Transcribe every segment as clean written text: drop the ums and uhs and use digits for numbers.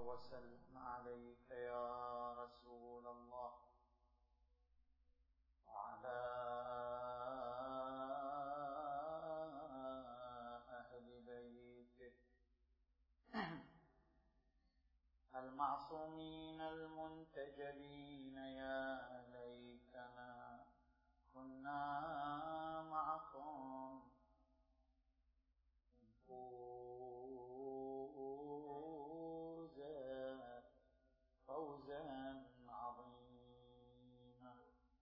وسلم عليك يا رسول الله وعلى أهل بيتك المعصومين المنتجبين. يا ليتنا كنا معكم فوزا عظيما.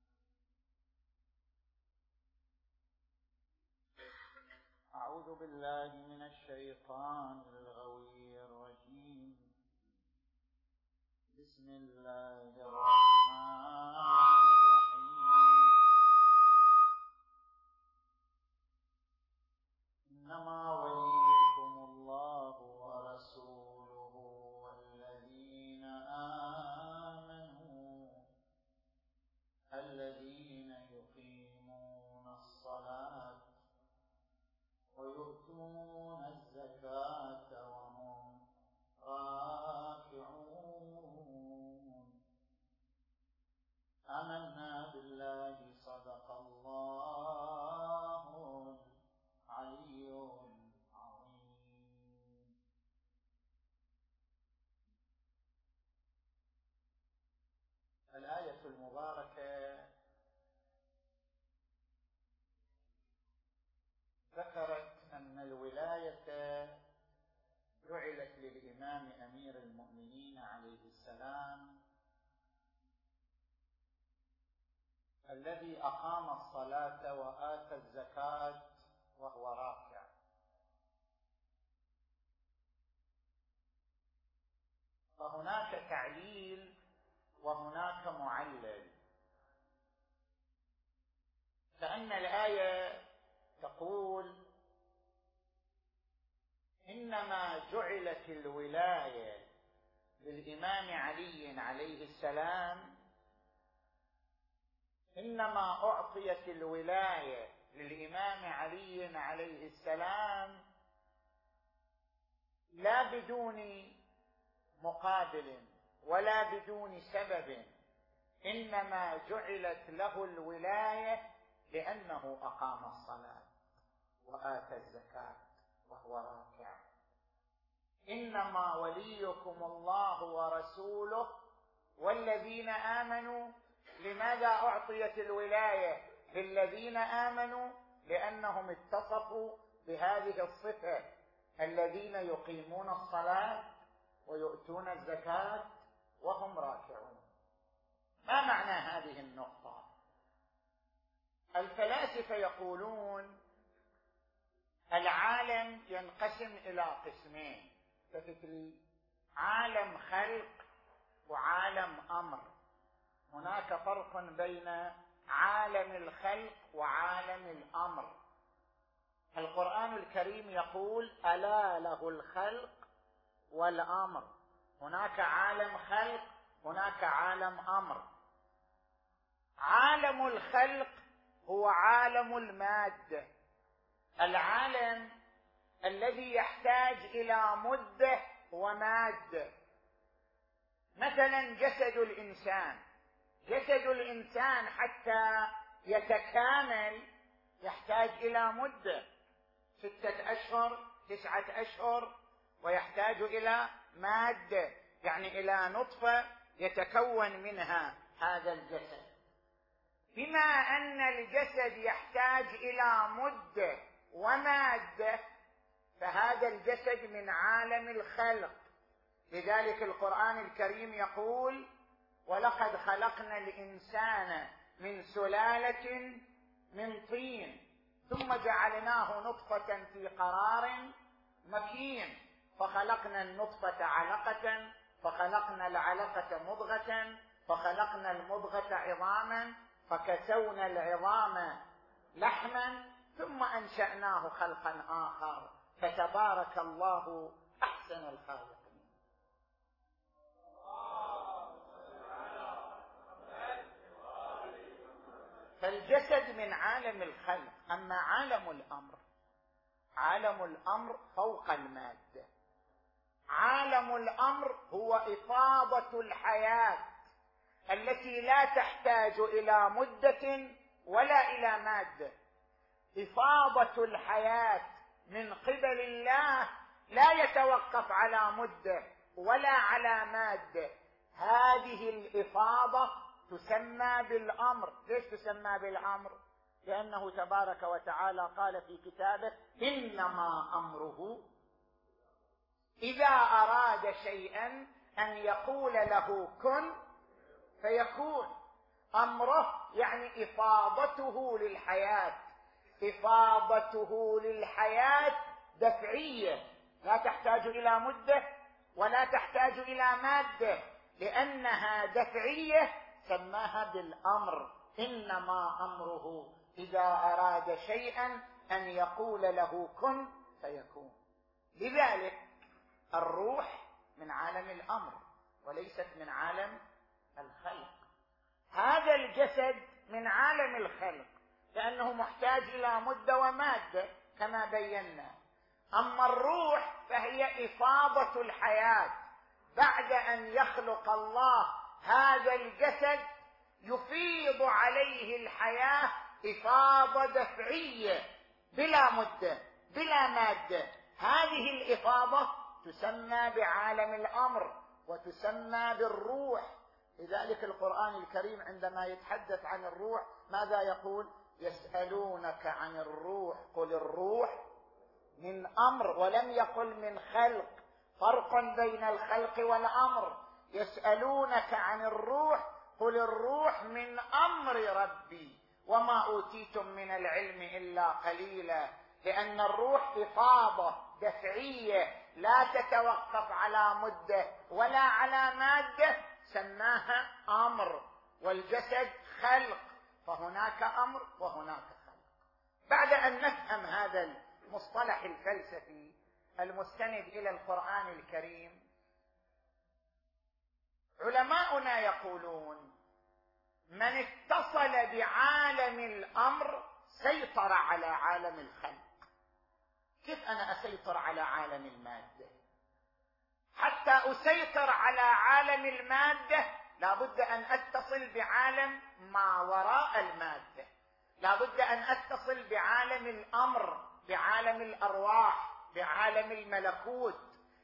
أعوذ بالله من الشيطان الغوي الرجيم. بسم الله الرحمن الرحيم. إنما وليكم الله ورسوله والذين آمنوا الذين يقيمون الصلاة ويؤتون الزكاة وهم راكعون. آمنا بالله. صدق الله العلي العظيم. الآية المباركة ذكرت أن الولاية جعلت للإمام أمير المؤمنين عليه السلام الذي أقام الصلاة وآتى الزكاة وهو راكع. فهناك تعليل وهناك معلل. فإن الآية تقول إنما جعلت الولاية للإمام علي عليه السلام، إنما أعطيت الولاية للإمام علي عليه السلام لا بدون مقابل ولا بدون سبب، إنما جعلت له الولاية لأنه أقام الصلاة وآتى الزكاة وهو راكع. إنما وليكم الله ورسوله والذين آمنوا. لماذا أعطيت الولاية للذين آمنوا؟ لأنهم اتصفوا بهذه الصفة، الذين يقيمون الصلاة ويؤتون الزكاة وهم راكعون. ما معنى هذه النقطة؟ الفلاسفة يقولون العالم ينقسم إلى قسمين كفكري: عالم خلق وعالم أمر. هناك فرق بين عالم الخلق وعالم الأمر. القرآن الكريم يقول: ألا له الخلق والأمر. هناك عالم خلق، هناك عالم أمر. عالم الخلق هو عالم المادة، العالم الذي يحتاج إلى مدة ومادة. مثلا جسد الإنسان حتى يتكامل يحتاج إلى مدة 6 أشهر 9 أشهر، ويحتاج إلى مادة، يعني إلى نطفة يتكون منها هذا الجسد. بما أن الجسد يحتاج إلى مدة ومادة، فهذا الجسد من عالم الخلق. لذلك القرآن الكريم يقول: ولقد خلقنا الإنسان من سلالة من طين ثم جعلناه نطفة في قرار مكين فخلقنا النطفة علقة فخلقنا العلقة مضغة فخلقنا المضغة عظاما فكسونا العظام لحما ثم أنشأناه خلقا آخر فتبارك الله أحسن الخالقين. فالجسد من عالم الخلق. أما عالم الأمر فوق المادة. عالم الأمر هو إفاضة الحياة التي لا تحتاج إلى مدة ولا إلى مادة. إفاضة الحياة من قبل الله لا يتوقف على مدة ولا على مادة. هذه الإفاضة تسمى بالأمر. ليش تسمى بالأمر؟ لأنه تبارك وتعالى قال في كتابه: إنما أمره إذا أراد شيئا أن يقول له كن فيكون. أمره يعني إفاضته للحياة. إفاضته للحياة دفعية، لا تحتاج إلى مدة ولا تحتاج إلى مادة، لأنها دفعية سماها بالأمر. إنما أمره إذا أراد شيئا أن يقول له كن فيكون. لذلك الروح من عالم الأمر وليست من عالم الخلق. هذا الجسد من عالم الخلق لأنه محتاج إلى مدة ومادة كما بينا. أما الروح فهي إفاضة الحياة. بعد أن يخلق الله هذا الجسد يفيض عليه الحياة إفاضة دفعية بلا مدة بلا مادة. هذه الإفاضة تسمى بعالم الأمر وتسمى بالروح. لذلك القرآن الكريم عندما يتحدث عن الروح ماذا يقول؟ يسألونك عن الروح قل الروح من أمر، ولم يقل من خلق. فرق بين الخلق والأمر. يسألونك عن الروح قل الروح من أمر ربي وما أوتيتم من العلم إلا قليلا. لأن الروح إفاضة دفعية لا تتوقف على مدة ولا على مادة، سماها أمر. والجسد خلق، فهناك أمر وهناك خلق. بعد أن نفهم هذا المصطلح الفلسفي المستند إلى القرآن الكريم، علماؤنا يقولون: من اتصل بعالم الأمر سيطر على عالم الخلق. كيف أنا أسيطر على عالم المادة؟ حتى أسيطر على عالم المادة لابد أن أتصل بعالم ما وراء المادة، لابد أن أتصل بعالم الأمر، بعالم الأرواح، بعالم الملكوت.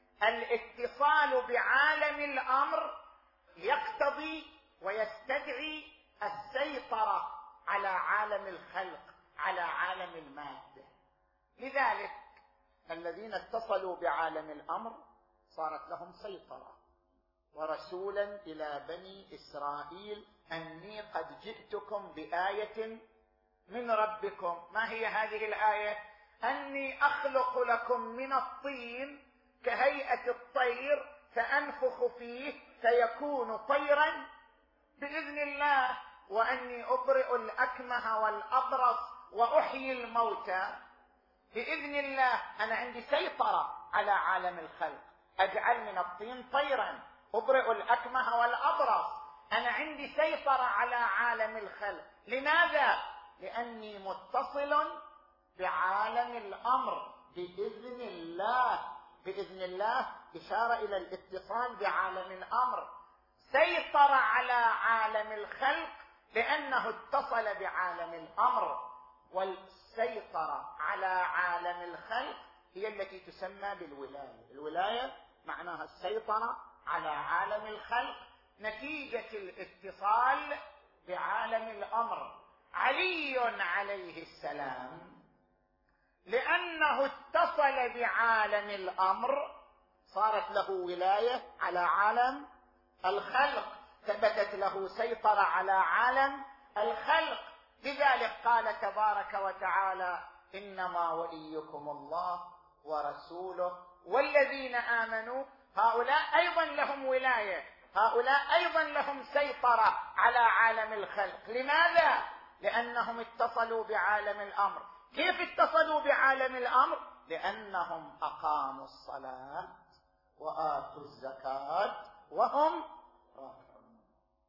الاتصال بعالم الأمر يقتضي ويستدعي السيطرة على عالم الخلق، على عالم المادة. لذلك الذين اتصلوا بعالم الأمر صارت لهم سيطرة. ورسولا إلى بني إسرائيل أني قد جئتكم بآية من ربكم. ما هي هذه الآية؟ أني أخلق لكم من الطين كهيئة الطير فأنفخ فيه فيكون طيرا بإذن الله، وأني أبرئ الأكمه والأبرص وأحيي الموتى بإذن الله. أنا عندي سيطرة على عالم الخلق، أجعل من الطين طيرا، أبرئ الأكمه والأبرص. أنا عندي سيطرة على عالم الخلق. لماذا؟ لأني متصل بعالم الأمر بإذن الله. بإذن الله إشارة إلى الاتصال بعالم الأمر. سيطر على عالم الخلق لأنه اتصل بعالم الأمر. والسيطرة على عالم الخلق هي التي تسمى بالولاية. الولاية معناها السيطرة على عالم الخلق نتيجة الاتصال بعالم الأمر. علي عليه السلام لأنه اتصل بعالم الأمر صارت له ولاية على عالم الخلق، ثبتت له سيطرة على عالم الخلق. لذلك قال تبارك وتعالى: إنما وليكم الله ورسوله والذين آمنوا. هؤلاء أيضا لهم ولاية، هؤلاء أيضا لهم سيطرة على عالم الخلق. لماذا؟ لأنهم اتصلوا بعالم الأمر. كيف اتصلوا بعالم الأمر؟ لأنهم أقاموا الصلاة وآتوا الزكاة وهم راكعون.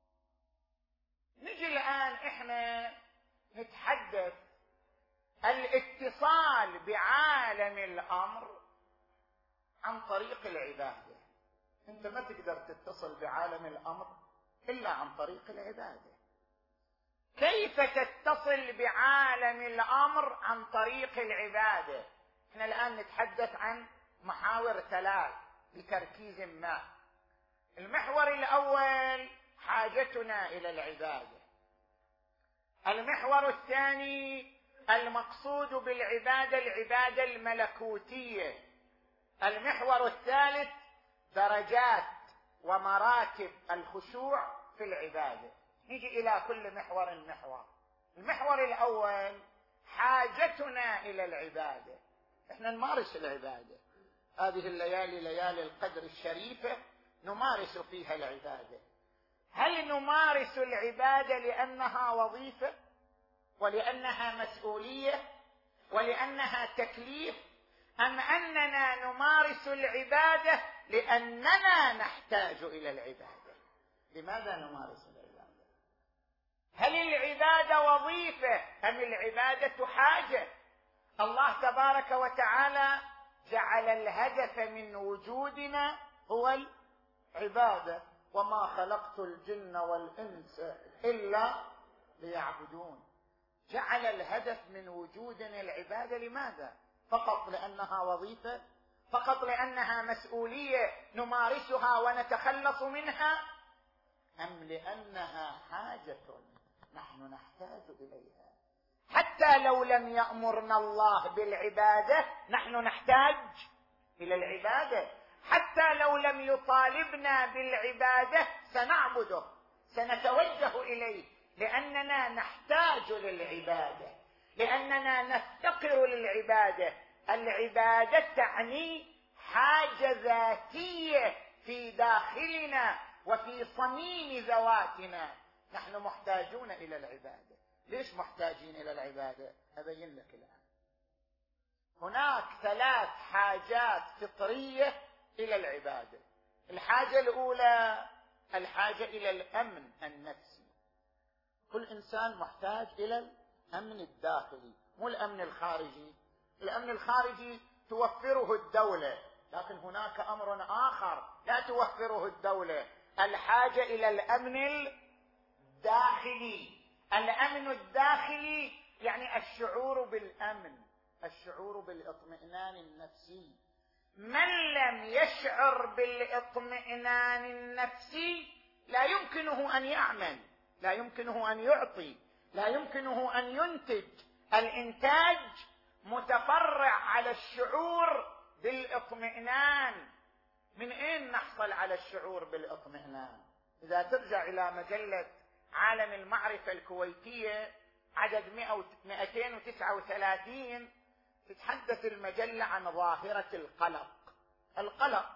نجي الآن إحنا نتحدث الاتصال بعالم الأمر عن طريق العبادة. انت ما تقدر تتصل بعالم الامر الا عن طريق العباده. كيف تتصل بعالم الامر عن طريق العباده؟ احنا الان نتحدث عن محاور 3 بتركيز ما. المحور الاول حاجتنا الى العباده. المحور الثاني المقصود بالعباده العباده الملكوتيه. المحور الثالث درجات ومراتب الخشوع في العباده. نيجي الى كل محور. المحور الاول حاجتنا الى العباده. احنا نمارس العباده، هذه الليالي ليالي القدر الشريفه نمارس فيها العباده. هل نمارس العباده لانها وظيفه ولانها مسؤوليه ولانها تكليف، ام اننا نمارس العباده لاننا نحتاج الى العباده؟ لماذا نمارس العباده؟ هل العباده وظيفه ام العباده حاجه؟ الله تبارك وتعالى جعل الهدف من وجودنا هو العباده، وما خلقت الجن والانس الا ليعبدون. جعل الهدف من وجودنا العباده. لماذا؟ فقط لانها وظيفه؟ فقط لانها مسؤوليه نمارسها ونتخلص منها؟ ام لانها حاجه نحن نحتاج اليها؟ حتى لو لم يأمرنا الله بالعباده نحن نحتاج الى العباده. حتى لو لم يطالبنا بالعباده سنعبده، سنتوجه اليه، لاننا نحتاج للعباده، لاننا نفتقر للعباده. العباده تعني حاجه ذاتيه في داخلنا وفي صميم ذواتنا. نحن محتاجون الى العباده. ليش محتاجين الى العباده؟ ابين لك الان. هناك 3 حاجات فطريه الى العباده. الحاجه الاولى الحاجه الى الامن النفسي. كل انسان محتاج الى الامن الداخلي، مو الامن الخارجي. الامن الخارجي توفره الدوله، لكن هناك امر اخر لا توفره الدوله، الحاجه الى الامن الداخلي. الامن الداخلي يعني الشعور بالامن، الشعور بالاطمئنان النفسي. من لم يشعر بالاطمئنان النفسي لا يمكنه ان يعمل، لا يمكنه ان يعطي، لا يمكنه ان ينتج. الانتاج متفرع على الشعور بالاطمئنان. من اين نحصل على الشعور بالاطمئنان؟ اذا ترجع الى مجله عالم المعرفه الكويتيه عدد 239 تتحدث المجله عن ظاهره القلق. القلق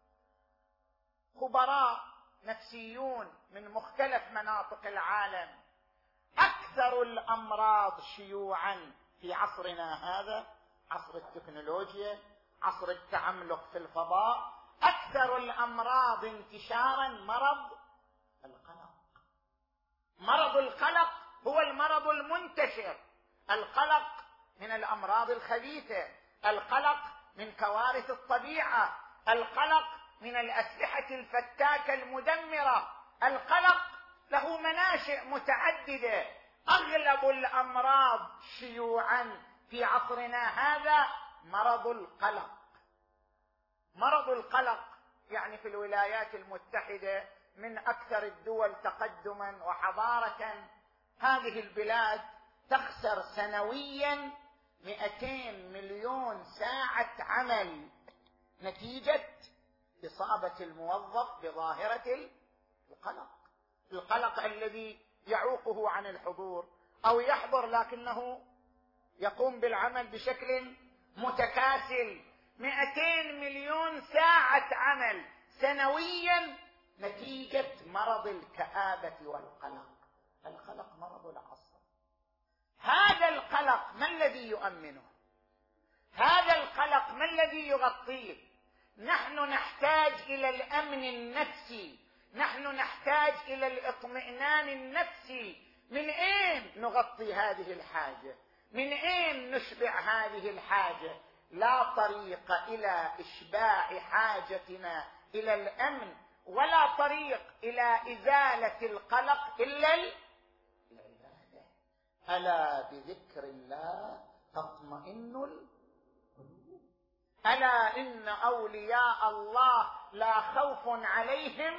خبراء نفسيون من مختلف مناطق العالم، اكثر الامراض شيوعا في عصرنا هذا، عصر التكنولوجيا، عصر التعمق في الفضاء، اكثر الامراض انتشارا مرض القلق. مرض القلق هو المرض المنتشر. القلق من الامراض الخبيثه، القلق من كوارث الطبيعه، القلق من الاسلحه الفتاكه المدمره. القلق له مناشئ متعدده. اغلب الامراض شيوعا في عصرنا هذا مرض القلق. مرض القلق يعني في الولايات المتحده من اكثر الدول تقدما وحضاره، هذه البلاد تخسر سنويا 200 مليون ساعه عمل نتيجه اصابه الموظف بظاهره القلق. القلق الذي يعوقه عن الحضور او يحضر لكنه يقوم بالعمل بشكل متكاسل. 200 مليون ساعه عمل سنويا نتيجه مرض الكآبه والقلق. القلق مرض العصر. هذا القلق ما الذي يؤمنه؟ هذا القلق ما الذي يغطيه؟ نحن نحتاج الى الامن النفسي، نحن نحتاج الى الاطمئنان النفسي. من اين نغطي هذه الحاجه؟ من اين نشبع هذه الحاجه؟ لا طريق الى اشباع حاجتنا إلى الأمن ولا طريق إلى إزالة القلق إلا العبادة. ألا بذكر الله تطمئن القلوب. ألا إن أولياء الله لا خوف عليهم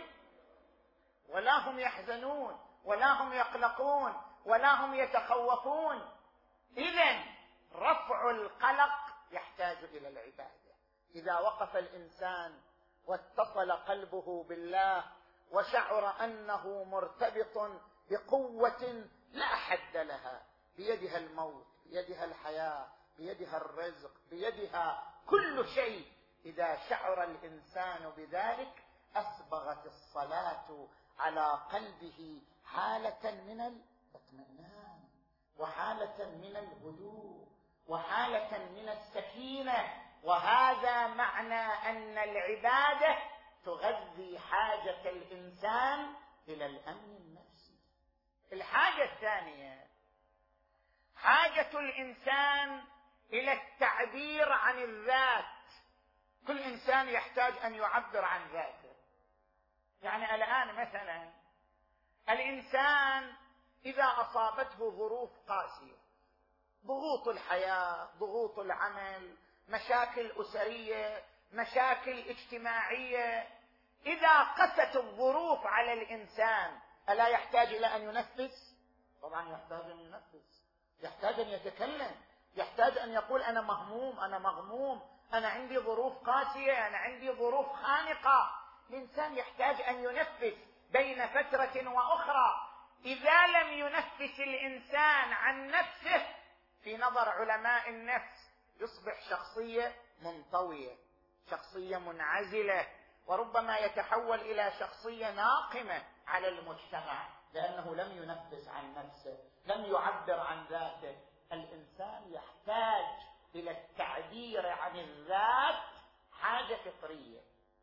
ولا هم يحزنون ولا هم يقلقون ولا هم يتخوفون. إذن رفع القلق يحتاج إلى العبادة. إذا وقف الإنسان واتصل قلبه بالله وشعر أنه مرتبط بقوة لا حد لها، بيدها الموت، بيدها الحياة، بيدها الرزق، بيدها كل شيء، إذا شعر الإنسان بذلك أسبغت الصلاة على قلبه حالة من الاطمئنان وحالة من الهدوء وحالة من السكينة. وهذا معنى أن العبادة تغذي حاجة الإنسان إلى الأمن النفسي. الحاجة الثانية حاجة الإنسان إلى التعبير عن الذات. كل إنسان يحتاج أن يعبر عن ذاته. يعني الآن مثلا الإنسان إذا أصابته ظروف قاسية، ضغوط الحياة، ضغوط العمل، مشاكل أسرية، مشاكل اجتماعية، إذا قست الظروف على الإنسان ألا يحتاج إلى أن ينفس؟ طبعا يحتاج أن ينفس، يحتاج أن يتكلم، يحتاج أن يقول أنا مهموم، أنا مغموم، أنا عندي ظروف قاسية، أنا عندي ظروف خانقة. الإنسان يحتاج أن ينفس بين فترة وأخرى. إذا لم ينفس الإنسان عن نفسه في نظر علماء النفس يصبح شخصية منطوية، شخصية منعزلة، وربما يتحول إلى شخصية ناقمة على المجتمع لأنه لم ينفس عن نفسه، لم يعبر عن ذاته. الإنسان يحتاج إلى التعبير عن الذات، حاجة فطرية.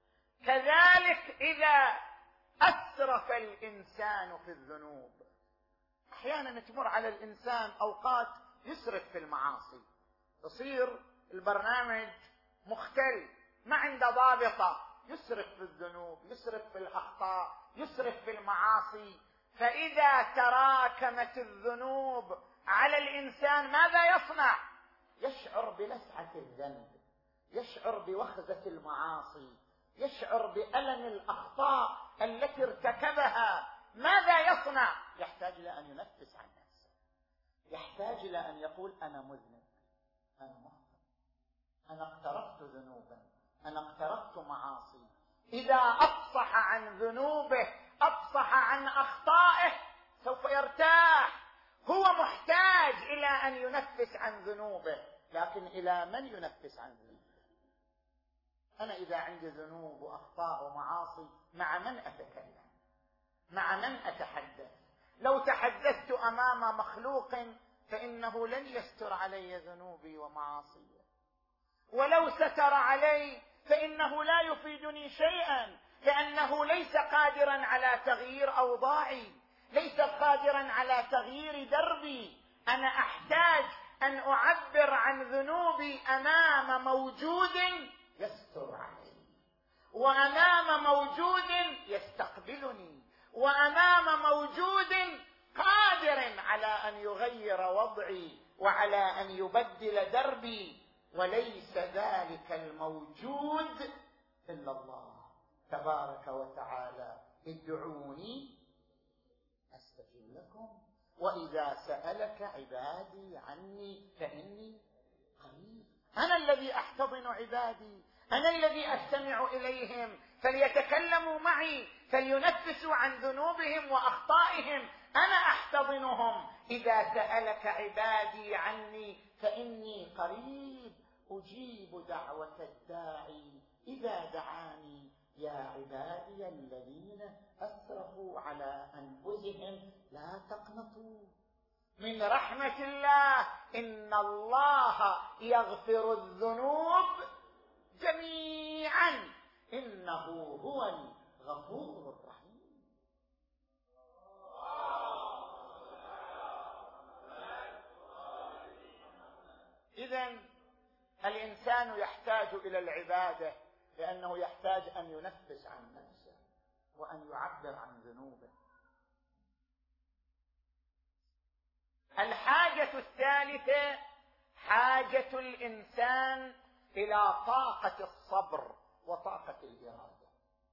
كذلك إذا أسرف الإنسان في الذنوب، أحيانا تمر على الإنسان أوقات يسرف في المعاصي، يصير البرنامج مختل، ما عنده ضابطة، يسرف في الذنوب، يسرف في الأخطاء، يسرف في المعاصي. فإذا تراكمت الذنوب على الإنسان ماذا يصنع؟ يشعر بلسعة الذنب، يشعر بوخزة المعاصي، يشعر بألم الأخطاء التي ارتكبها. ماذا يصنع؟ يحتاج إلى أن ينفس عن نفسه، يحتاج إلى أن يقول أنا مذنب، أنا مخطئ، أنا اقترفت ذنوبا، أنا اقترفت معاصي. إذا أفصح عن ذنوبه، أفصح عن أخطائه، سوف يرتاح. هو محتاج إلى أن ينفس عن ذنوبه، لكن إلى من ينفس عن ذنوبه؟ أنا إذا عندي ذنوب وأخطاء ومعاصي مع من أتكلم؟ مع من أتحدث؟ لو تحدثت أمام مخلوق فإنه لن يستر علي ذنوبي ومعاصي، ولو ستر علي فإنه لا يفيدني شيئا، لأنه ليس قادرا على تغيير أوضاعي، ليس قادرا على تغيير دربي. أنا أحتاج أن أعبر عن ذنوبي أمام موجود يستر علي، وأمام موجود يستقبلني، وأمام موجود قادر على أن يغير وضعي وعلى أن يبدل دربي. وليس ذلك الموجود إلا الله تبارك وتعالى. ادعوني أستجب لكم وإذا سألك عبادي عني فإني قريب. أنا الذي أحتضن عبادي، أنا الذي أستمع إليهم، فليتكلموا معي، فلينفسوا عن ذنوبهم وأخطائهم، أنا أحتضنهم. إذا سألك عبادي عني فإني قريب أجيب دعوة الداعي إذا دعاني. يا عبادي الذين أسرفوا على أنفسهم لا تقنطوا من رحمة الله، إن الله يغفر الذنوب جميعا إنه هو الغفور الرحيم. إذن الإنسان يحتاج إلى العبادة لأنه يحتاج أن ينفس عن نفسه وأن يعبر عن ذنوبه. الحاجة الثالثة حاجة الإنسان إلى طاقة الصبر وطاقة الإرادة.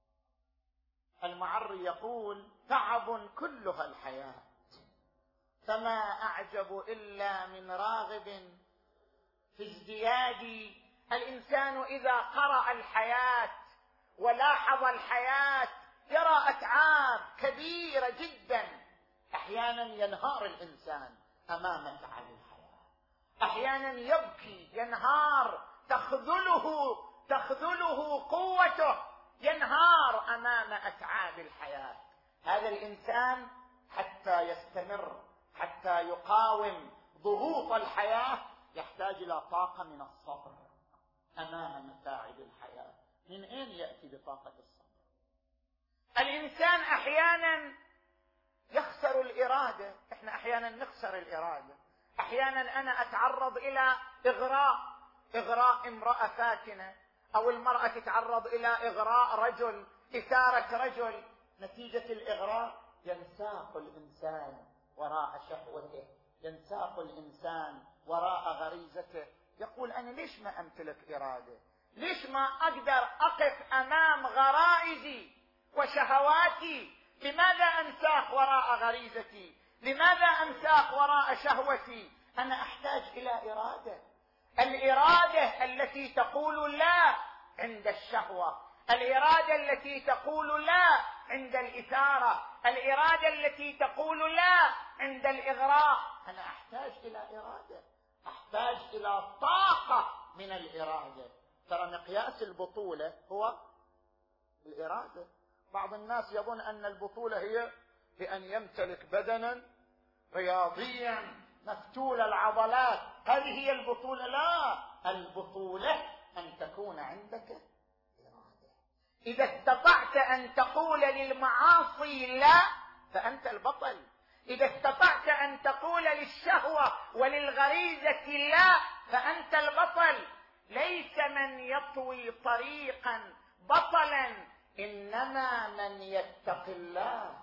المعري يقول: تعب كلها الحياة، فما أعجب إلا من راغب في ازدياد. الإنسان إذا قرأ الحياة ولاحظ الحياة يرى أتعاب كبيرة جدا. أحيانا ينهار الإنسان أمام تعب الحياة، أحيانا يبكي ينهار، تخذله قوته، ينهار أمام أتعاب الحياة. هذا الإنسان حتى يستمر، حتى يقاوم ضغوط الحياة، يحتاج إلى طاقة من الصبر أمام متاعب الحياة. من أين يأتي بطاقة الصبر؟ الإنسان أحيانا يخسر الإرادة. إحنا أحيانا نخسر الإرادة. أحيانا أنا أتعرض إلى إغراء امرأة فاتنة، أو المرأة تتعرض إلى إغراء رجل، إثارة رجل. نتيجة الإغراء ينساق الإنسان وراء شهوته، ينساق الإنسان وراء غريزته. يقول: أنا ليش ما أمتلك إرادة؟ ليش ما أقدر أقف أمام غرائزي وشهواتي؟ لماذا أنساق وراء غريزتي؟ لماذا أنساق وراء شهوتي؟ أنا أحتاج إلى إرادة. الإرادة التي تقول لا عند الشهوة، الإرادة التي تقول لا عند الإثارة، الإرادة التي تقول لا عند الإغراء. أنا أحتاج إلى إرادة، أحتاج إلى طاقة من الإرادة. ترى مقياس البطولة هو الإرادة. بعض الناس يظن أن البطولة هي بأن يمتلك بدنا رياضيا مفتول العضلات، هذه هي البطولة. لا، البطولة أن تكون عندك إرادة. إذا استطعت أن تقول للمعاصي لا فأنت البطل. إذا استطعت أن تقول للشهوة وللغريزة لا فأنت البطل. ليس من يطوي طريقا بطلا، إنما من يتق الله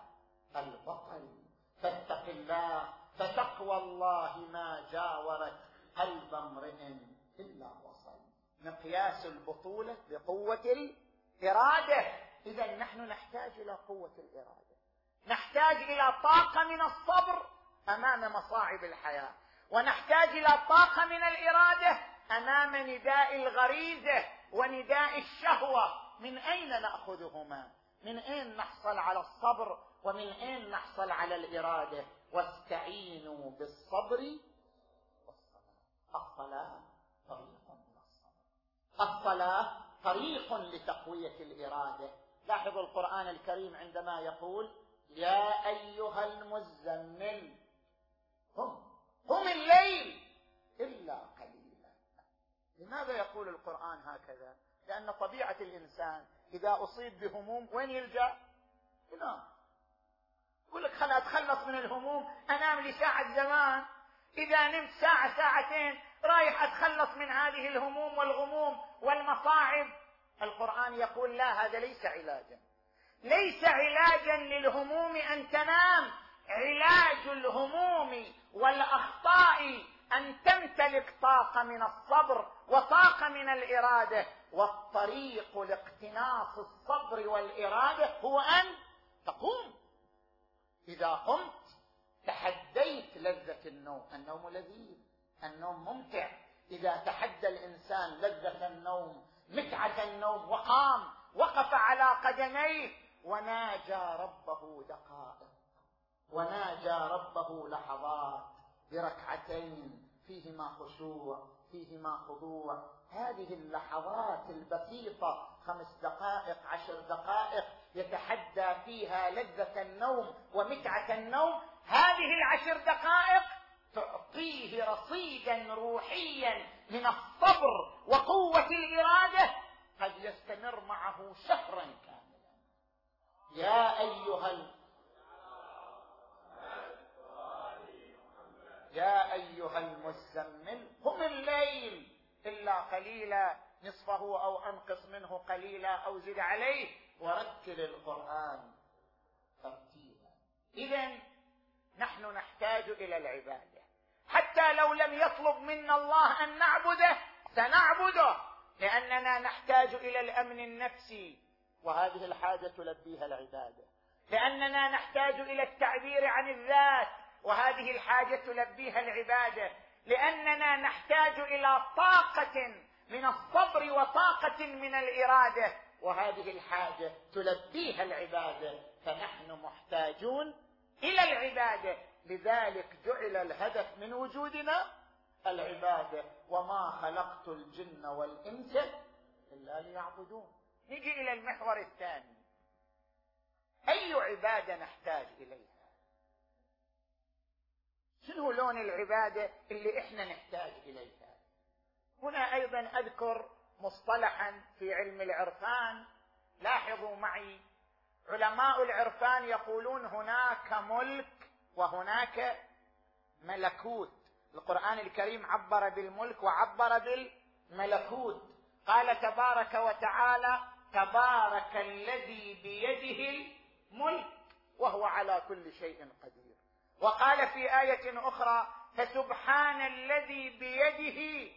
البطل. فاتق الله، فتقوى الله ما جاورت قلب امرئ إلا وصل. مقياس البطولة بقوة الإرادة. إذا نحن نحتاج إلى قوة الإرادة، نحتاج إلى طاقة من الصبر أمام مصاعب الحياة، ونحتاج إلى طاقة من الإرادة أمام نداء الغريزة ونداء الشهوة. من أين نأخذهما؟ من أين نحصل على الصبر ومن أين نحصل على الإرادة؟ واستعينوا بالصبر والصلاة. الصلاة طريق إلى الصبر، الصلاة طريق لتقوية الإرادة. لاحظوا القرآن الكريم عندما يقول: يا أيها المزمل قم الليل إلا قليلا. لماذا يقول القرآن هكذا؟ لأن طبيعة الإنسان إذا أصيب بهموم وين يلجأ؟ ينام. يقول لك خل أتخلص من الهموم، أنام لي ساعة زمان. إذا نمت ساعة ساعتين رايح أتخلص من هذه الهموم والغموم والمصاعب. القرآن يقول: لا، هذا ليس علاجا. ليس علاجا للهموم أن تنام. علاج الهموم والأخطاء أن تمتلك طاقة من الصبر وطاقة من الإرادة. والطريق لاقتناص الصبر والإرادة هو أن تقوم. إذا قمت تحديت لذة النوم. النوم لذيذ، النوم ممتع. إذا تحدى الإنسان لذة النوم، متعة النوم، وقام وقف على قدميه وناجى ربه دقائق، وناجى ربه لحظات بركعتين فيهما خشوع فيهما خضوع. هذه اللحظات البسيطة 5 دقائق 10 دقائق يتحدى فيها لذة النوم ومتعة النوم، هذه 10 دقائق تعطيه رصيدا روحيا من الصبر وقوة الإرادة قد يستمر معه شهرا كاملا. يا أيها المزمل قم الليل إلا قليلا نصفه أو أنقص منه قليلا أو زد عليه ورتل القرآن ترتيلا. إذن نحن نحتاج إلى العبادة، حتى لو لم يطلب منا الله أن نعبده سنعبده، لأننا نحتاج إلى الأمن النفسي، وهذه الحاجة تلبيها العبادة. لأننا نحتاج إلى التعبير عن الذات، وهذه الحاجة تلبيها العبادة. لأننا نحتاج إلى طاقة من الصبر وطاقة من الإرادة، وهذه الحاجة تلبيها العبادة. فنحن محتاجون إلى العبادة، لذلك جعل الهدف من وجودنا العبادة. وما خلقت الجن والإنس إلا ليعبدون. نجي إلى المحور الثاني، أي عبادة نحتاج إليها؟ شنو لون العبادة اللي إحنا نحتاج إليها؟ هنا أيضا أذكر مصطلحا في علم العرفان. لاحظوا معي، علماء العرفان يقولون هناك ملك وهناك ملكوت. القرآن الكريم عبر بالملك وعبر بالملكوت. قال تبارك وتعالى: تبارك الذي بيده الملك وهو على كل شيء قدير. وقال في آية أخرى: فسبحان الذي بيده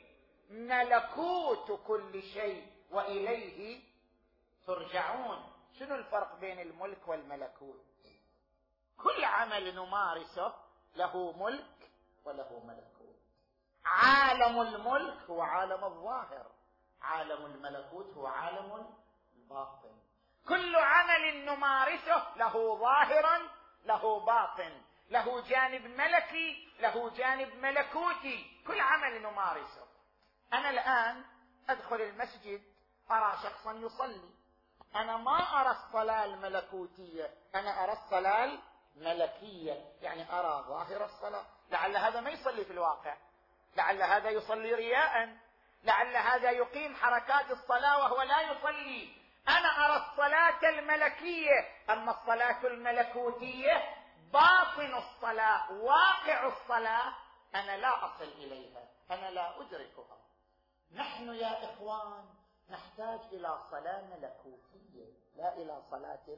ملكوت كل شيء وإليه ترجعون. شنو الفرق بين الملك والملكوت؟ كل عمل نمارسه له ملك وله ملكوت. عالم الملك هو عالم الظاهر، عالم الملكوت هو عالم الباطن. كل عمل نمارسه له ظاهر له باطن، له جانب ملكي له جانب ملكوتي. كل عمل نمارسه. أنا الآن أدخل المسجد أرى شخصا يصلي، أنا ما أرى الصلاة الملكوتية، أنا أرى الصلاة الملكية، يعني أرى ظاهر الصلاة. لعل هذا ما يصلي في الواقع، لعل هذا يصلي رياء، لعل هذا يقيم حركات الصلاة وهو لا يصلي. أنا أرى الصلاة الملكية، أما الصلاة الملكوتية باطن الصلاة واقع الصلاة أنا لا أصل إليها، أنا لا أدركها. نحن يا إخوان نحتاج إلى صلاة ملكوتية لا إلى صلاة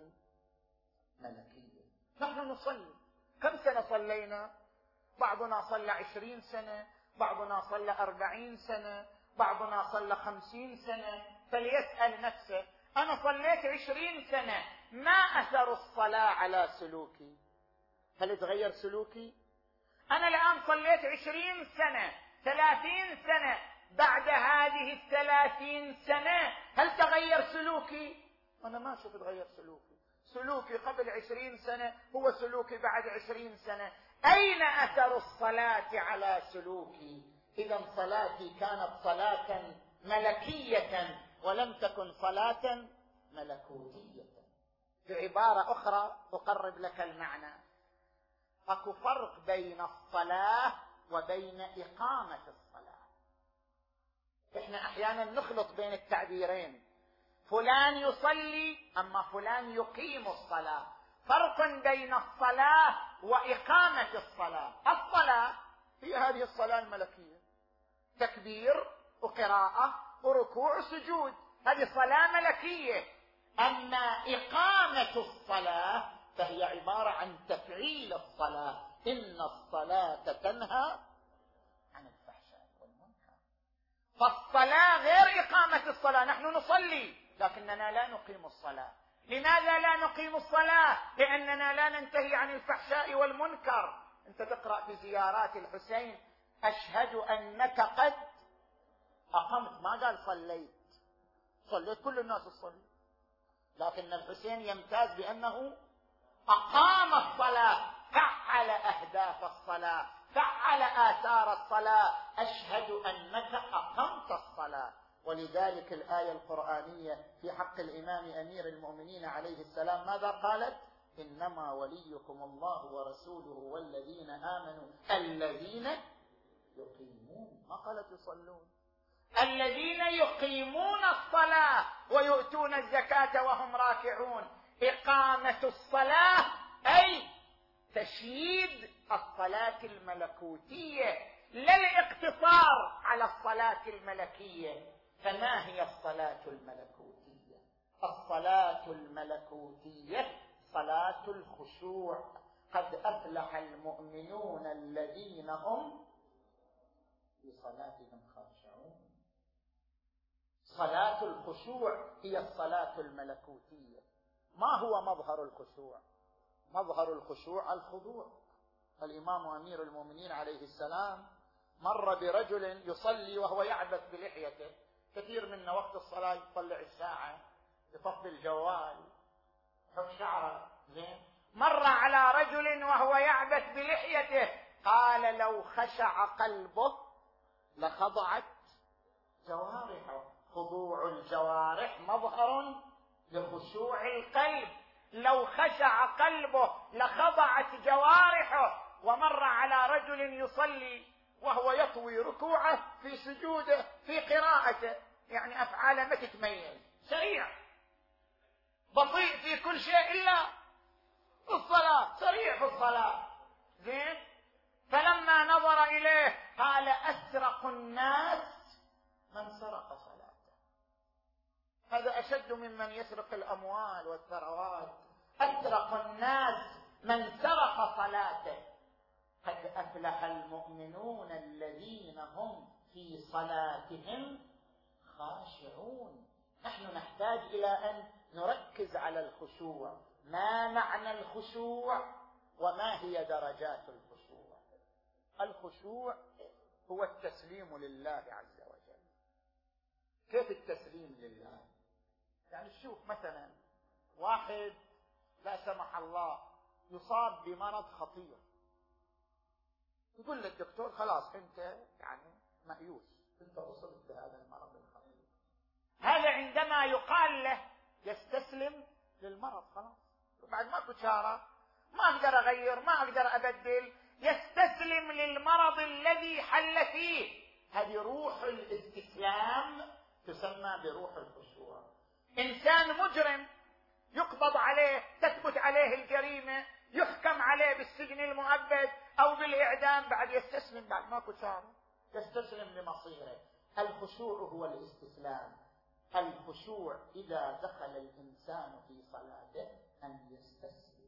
ملكية. نحن نصلي، كم سنة صلينا؟ بعضنا صلى 20 سنة، بعضنا صلى 40 سنة، بعضنا صلى 50 سنة. فليسأل نفسه، أنا صليت 20 سنة، ما أثر الصلاة على سلوكي؟ هل تغير سلوكي؟ أنا الآن صليت 20 سنة 30 سنة، بعد هذه 30 سنة هل تغير سلوكي؟ أنا ما أشوف تغير سلوكي. سلوكي قبل 20 سنة هو سلوكي بعد 20 سنة. أين أثر الصلاة على سلوكي؟ إذا صلاتي كانت صلاة ملكية ولم تكن صلاة ملكوتية. بعبارة أخرى أقرب لك المعنى، أكو فرق بين الصلاة وبين إقامة الصلاة. إحنا أحيانا نخلط بين التعبيرين، فلان يصلي أما فلان يقيم الصلاة. فرق بين الصلاة وإقامة الصلاة. الصلاة هي هذه الصلاة الملكية، تكبير وقراءة وركوع وسجود، هذه صلاة ملكية. أما إقامة الصلاة فهي عبارة عن تفعيل الصلاة. إن الصلاة تنهى عن الفحشاء والمنكر. فالصلاة غير إقامة الصلاة. نحن نصلي لكننا لا نقيم الصلاة. لماذا لا نقيم الصلاة؟ لأننا لا ننتهي عن الفحشاء والمنكر. أنت تقرأ في زيارات الحسين: أشهد أنك قد أقمت، ما قال صليت. صليت كل الناس تصلي، لكن الحسين يمتاز بأنه أقام الصلاة، فعل أهداف الصلاة، فعل آثار الصلاة. أشهد أنك أقمت الصلاة. ولذلك الآية القرآنية في حق الإمام أمير المؤمنين عليه السلام ماذا قالت؟ إنما وليكم الله ورسوله والذين آمنوا الذين يقيمون، ما قالت يصلون، الذين يقيمون الصلاة ويؤتون الزكاة وهم راكعون. إقامة الصلاة أي تشييد الصلاة الملكوتية، لا الاقتصار على الصلاة الملكية. فما هي الصلاة الملكوتية؟ الصلاة الملكوتية صلاة الخشوع. قد أفلح المؤمنون الذين هم في صلاتهم خاشعون. صلاة الخشوع هي الصلاة الملكوتية. ما هو مظهر الخشوع؟ مظهر الخشوع الخضوع. الإمام أمير المؤمنين عليه السلام مر برجل يصلي وهو يعبث بلحيته. كثير منا وقت الصلاة يطلع الساعة، يطفي الجوال، يحط شعره زين. مر على رجل وهو يعبث بلحيته، قال لو خشع قلبه لخضعت جوارحه. خضوع الجوارح مظهر لخشوع القلب. لو خشع قلبه لخضعت جوارحه. ومر على رجل يصلي وهو يطوي ركوعه في سجوده في قراءته، يعني أفعاله ما تتميز، سريع بطيء في كل شيء إلا الصلاة، سريع في الصلاة زين. فلما نظر إليه قال أسرق الناس من سرق صلاته. هذا أشد ممن يسرق الأموال والثروات. أسرق الناس من سرق صلاته. قد أفلح المؤمنون الذين هم في صلاتهم خاشعون. نحن نحتاج إلى أن نركز على الخشوع. ما معنى الخشوع وما هي درجات الخشوع؟ الخشوع هو التسليم لله عز وجل. كيف التسليم لله؟ يعني شوف مثلا واحد لا سمح الله يصاب بمرض خطير، يقول للدكتور خلاص انت يعني مأيوس، انت وصلت بهذا المرض الخطير. هذا عندما يقال له يستسلم للمرض خلاص، بعد ما تشاره، ما اقدر اغير، ما اقدر ابدل، يستسلم للمرض الذي حل فيه. هذه روح الاستسلام تسمى بروح الخشوع. انسان مجرم يقبض عليه، تثبت عليه الجريمة، يحكم عليه بالسجن المؤبد او بالاعدام، بعد يستسلم، بعد ما تشاره يستسلم لمصيره. الخشوع هو الاستسلام. الخشوع إذا دخل الإنسان في صلاته أن يستسلم.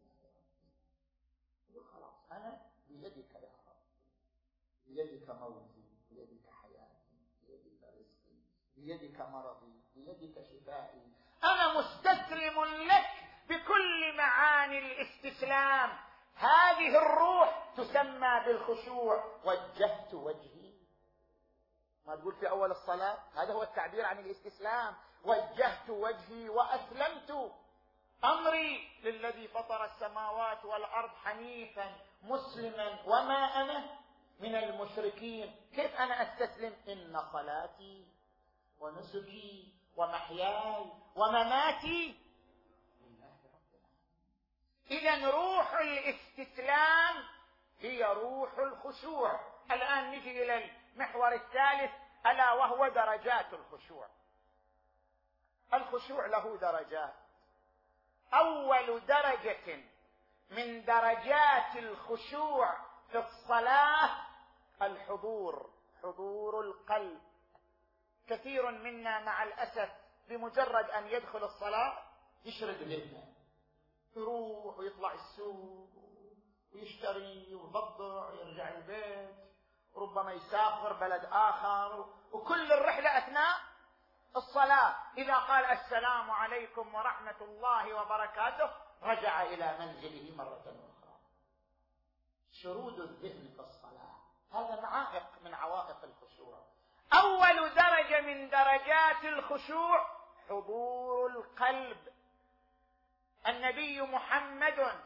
خلاص أنا بيدك يا رب، بيدك موتي، بيدك حياتي، بيدك رزقي، بيدك مرضي، بيدك شفائي. أنا مستسلم لك بكل معاني الاستسلام. هذه الروح تسمى بالخشوع. وجهت وجهي، ما تقول في أول الصلاة، هذا هو التعبير عن الاستسلام. وجهت وجهي وأسلمت أمري للذي فطر السماوات والأرض حنيفا مسلما وما أنا من المشركين. كيف أنا أستسلم؟ إن صلاتي ونسكي ومحياي ومماتي لله رب العالمين. إذن روح الاستسلام هي روح الخشوع. الآن نجي إلى المحور الثالث ألا وهو درجات الخشوع. الخشوع له درجات. أول درجة من درجات الخشوع في الصلاة الحضور، حضور القلب. كثير منا مع الأسف بمجرد أن يدخل الصلاة يشرد ذهنه، يروح ويطلع السوق ويشتري ويبضع ويرجع البيت، ربما يسافر بلد آخر، وكل الرحلة أثناء الصلاة. إذا قال السلام عليكم ورحمة الله وبركاته رجع إلى منزله مرة أخرى. شرود الذهن في الصلاة هذا عائق من عوائق الخشوع. أول درجة من درجات الخشوع حضور القلب. النبي محمد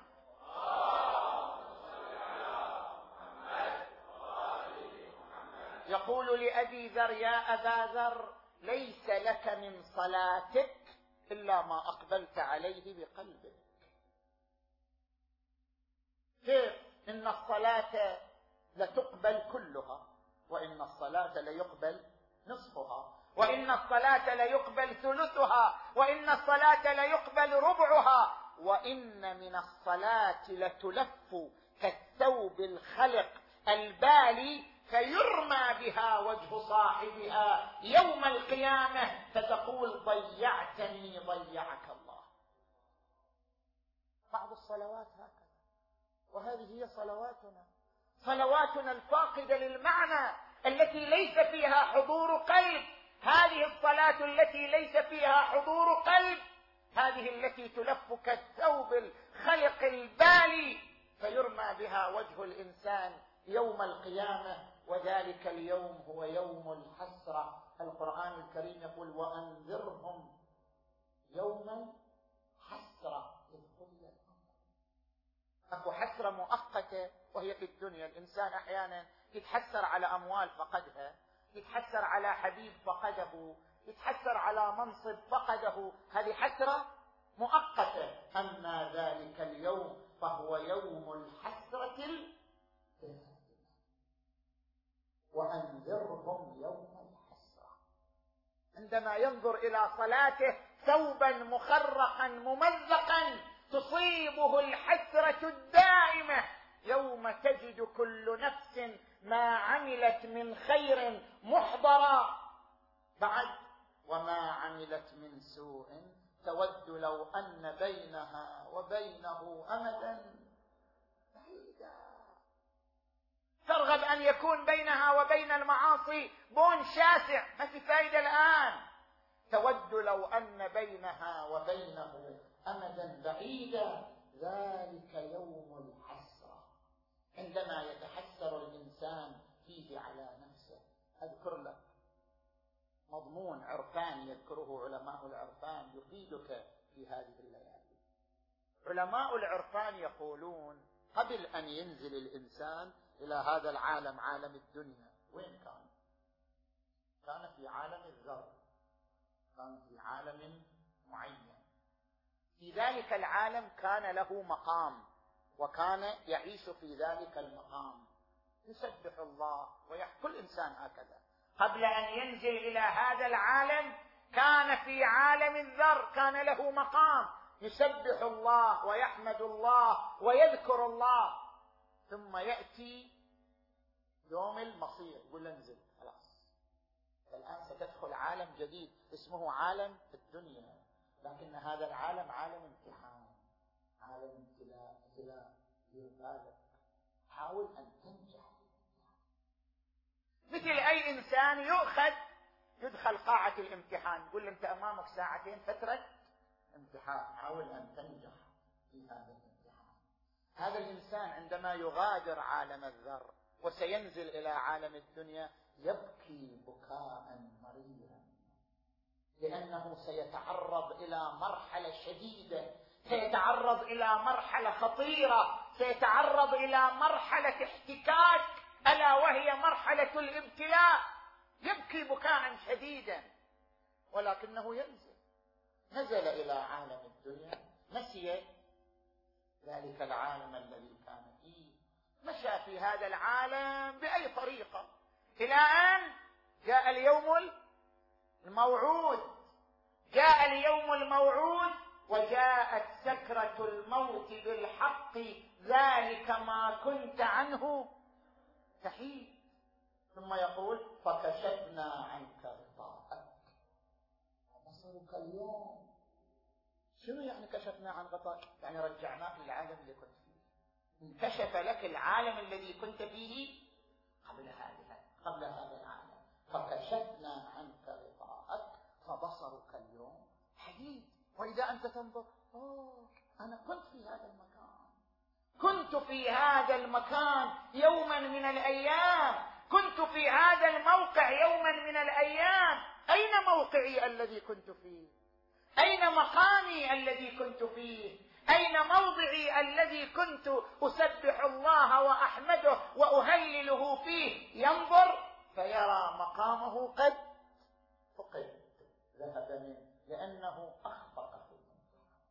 يقول لأبي ذر يا أبا ذر ليس لك من صلاتك إلا ما أقبلت عليه بقلبك. كيف؟ إن الصلاة لتقبل كلها، وإن الصلاة ليقبل نصفها، وإن الصلاة ليقبل ثلثها، وإن الصلاة ليقبل ربعها، وإن من الصلاة لتلف كالثوب الخلق البالي فيرمى بها وجه صاحبها يوم القيامة فتقول ضيعتني ضيعك الله. بعض الصلوات هكذا، وهذه هي صلواتنا الفاقدة للمعنى، التي ليس فيها حضور قلب. هذه الصلاة التي ليس فيها حضور قلب، هذه التي تلف كالثوب الخلق البالي، فيرمى بها وجه الإنسان يوم القيامة، وذلك اليوم هو يوم الحسرة. القرآن الكريم يقول وأنذرهم يوم الحسرة إذ قضي الأمر. أكو حسرة مؤقتة وهي في الدنيا، الإنسان أحيانا يتحسر على أموال فقدها، يتحسر على حبيب فقده، يتحسر على منصب فقده، هذه حسرة مؤقتة. أما ذلك اليوم فهو يوم الحسرة وأنذرهم يوم الحسرة. عندما ينظر إلى صلاته ثوبا مخرقا ممزقا تصيبه الحسرة الدائمة يوم تجد كل نفس ما عملت من خير محضرا، بعد وما عملت من سوء تود لو أن بينها وبينه أمدا بعيدا. ترغب أن يكون بينها وبين المعاصي بون شاسع، ما في فائدة الآن. تود لو أن بينها وبينه أمدا بعيدا. ذلك يوم الحسرة، عندما يتحسر الإنسان فيه على نفسه. أذكر لك مضمون عرفاني يذكره علماء العرفان يفيدك في هذه الليالي. علماء العرفان يقولون قبل أن ينزل الإنسان إلى هذا العالم، عالم الدنيا، وين كان؟ كان في عالم الذر، كان في عالم معين. في ذلك العالم كان له مقام، وكان يعيش في ذلك المقام، يسبح الله كل إنسان هكذا. قبل أن ينزل إلى هذا العالم كان في عالم الذر، كان له مقام يسبح الله ويحمد الله ويذكر الله. ثم يأتي يوم المصير يقول انزل خلاص، الآن ستدخل عالم جديد اسمه عالم الدنيا، لكن هذا العالم عالم امتحان، عالم ابتلاء. يبالغ، حاول أن تنجح. مثل أي إنسان يدخل قاعة الامتحان، يقول أنت أمامك ساعتين فترة امتحان، حاول أن تنجح في هذا الامتحان. هذا الإنسان عندما يغادر عالم الذر وسينزل إلى عالم الدنيا يبكي بكاء مريرا، لأنه سيتعرض إلى مرحلة شديدة، سيتعرض إلى مرحلة خطيرة، سيتعرض إلى مرحلة احتكاك، ألا وهي مرحلة الابتلاء. يبكي بكاء شديدا، ولكنه نزل إلى عالم الدنيا، نسي ذلك العالم الذي كان فيه، مشى في هذا العالم بأي طريقة إلى أن جاء اليوم الموعود. جاء اليوم الموعود وجاءت سكرة الموت بالحق، ذلك ما كنت عنه تحيد. ثم يقول فكشفنا عنك غطاءك فبصرك اليوم. شنو يعني كشفنا عن غطاءك؟ يعني رجعناك للعالم اللي كنت فيه، انكشف لك العالم الذي كنت فيه قبل هذا العالم. فكشفنا عنك غطاءك فبصرك اليوم حديد. وإذا أنت تنظر أنا كنت في هذا المكان، كنت في هذا المكان يوما من الأيام، كنت في هذا الموقع يوما من الأيام. أين موقعي الذي كنت فيه؟ أين مقامي الذي كنت فيه؟ أين موضعي الذي كنت أسبح الله وأحمده وأهلله فيه؟ ينظر فيرى مقامه قد فقد، ذهب منه، لأنه أخفق في الامتحان،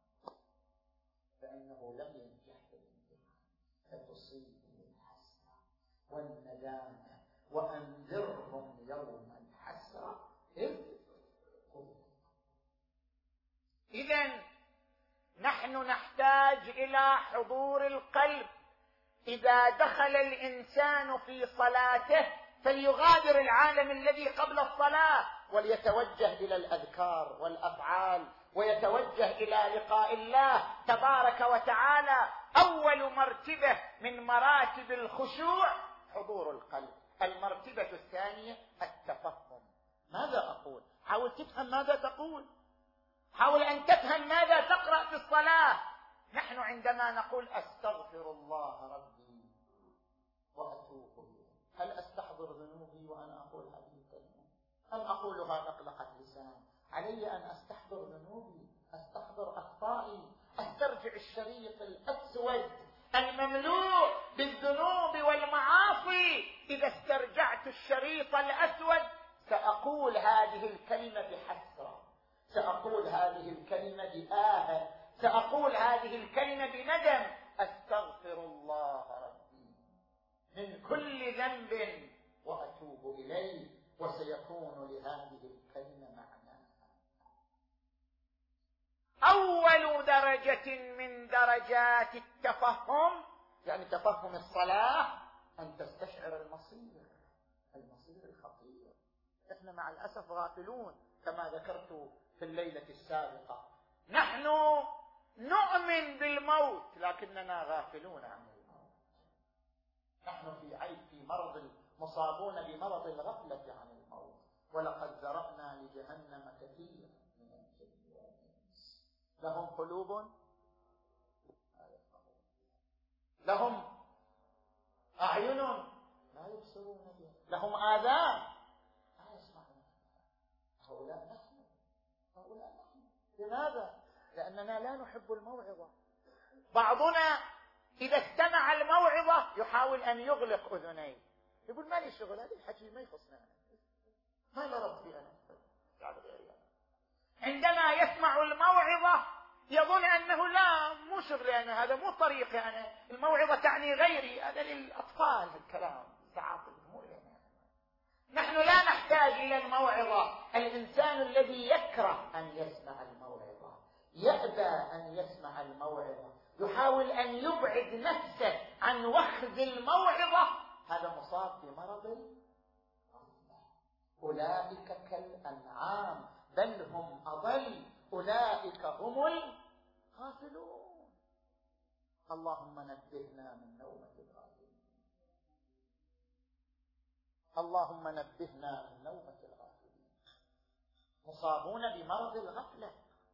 لأنه لم ينجح في الامتحان، فتصيبه الحسرة والندامة. وأنذرهم يوم الحسرة إذ قضي. إذن نحن نحتاج إلى حضور القلب. إذا دخل الإنسان في صلاته فليغادر العالم الذي قبل الصلاة وليتوجه إلى الأذكار والأفعال ويتوجه إلى لقاء الله تبارك وتعالى. أول مرتبة من مراتب الخشوع حضور القلب. المرتبة الثانية التفهم. ماذا أقول؟ حاول تفهم ماذا تقول، حاول أن تفهم ماذا تقرأ في الصلاة. نحن عندما نقول أستغفر الله ربي وأتوب إليه، هل أستحضر ذنوبي وأنا أقول هذه الكلمة؟ أم أقولها مطلقة لسان؟ علي أن أستحضر ذنوبي، أستحضر أخطائي، أسترجع الشريط الأسود المملوء بالذنوب والمعاصي. إذا استرجعت الشريط الأسود سأقول هذه الكلمة بحسرة، سأقول هذه الكلمة بآهة، سأقول هذه الكلمة بندم: أستغفر الله ربي من كل ذنب وأتوب إليه. وسيكون لهذه الكلمة معناها. أول درجة من درجات التفهم، يعني تفهم الصلاة، أن تستشعر المصير الخطير. إحنا مع الأسف غافلون كما ذكرت في الليلة السابقة. نحن نؤمن بالموت لكننا غافلون عن الموت. نحن في مرض، مصابون بمرض الغفلة عن الموت. ولقد ذرأنا لجهنم كثير من الجن والإنس لهم قلوب لا يفقهون، لهم أعين لا يبصرون بها، لهم آذان لا يسمعون. هؤلاء نحن. لماذا؟ لأننا لا نحب الموعظة. بعضنا إذا استمع الموعظة يحاول أن يغلق أذنيه، يقول ما لي شغل، هذا الحكي ما يخصنا أنا، ما لربي أنا. عندما يسمع الموعظة يظن أنه لا، مو شغلي أنا، هذا مو طريقي أنا، الموعظة تعني غيري، هذا للأطفال الكلام تعاطي، مو لنا. نحن لا نحتاج إلى الموعظة. الإنسان الذي يكره أن يسمع الموعظة، يأبى أن يسمع الموعظة، يحاول أن يبعد نفسه عن وخز الموعظة، هذا مصاب بمرض الغفلة. أولئك كالأنعام بل هم أضل، أولئك هم الغافلون. اللهم نبهنا من نومة الغافلين، اللهم نبهنا من نومة الغافلين. مصابون بمرض الغفلة.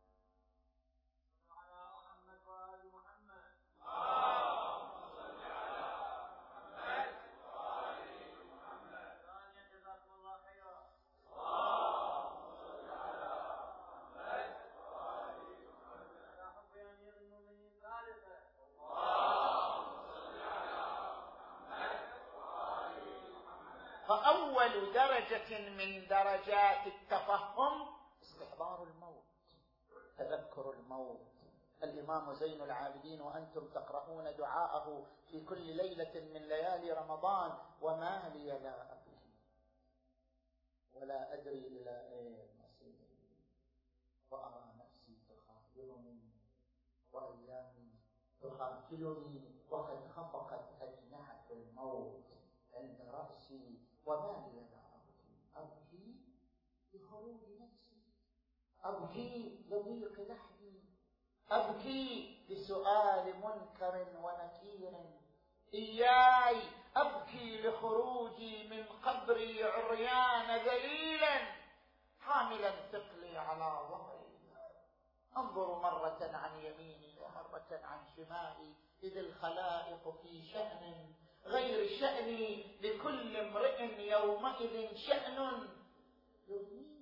فأول درجة من درجات التفهم استحضار الموت، تذكر الموت. الإمام زين العابدين وأنتم تقرؤون دعاءه في كل ليلة من ليالي رمضان: وما لي لا أبكي ولا أدري إلى أين مصيري، وأرى نفسي تخاذلني وأيامي تقاتلني، وقد خفقت أجنحة الموت عند رأسي، وما لي لا أبكي. أبكي لخروج نفسي، أبكي لضيق لحدي، أبكي لسؤال منكر ونكير إياي، أبكي لخروجي من قبري عريان ذليلا حاملا ثقلي على ظهري، أنظر مرة عن يميني ومرة عن شمالي، إذ الخلائق في شأن غير شأني، لكل امرئ يومئذ شأن يغنيه.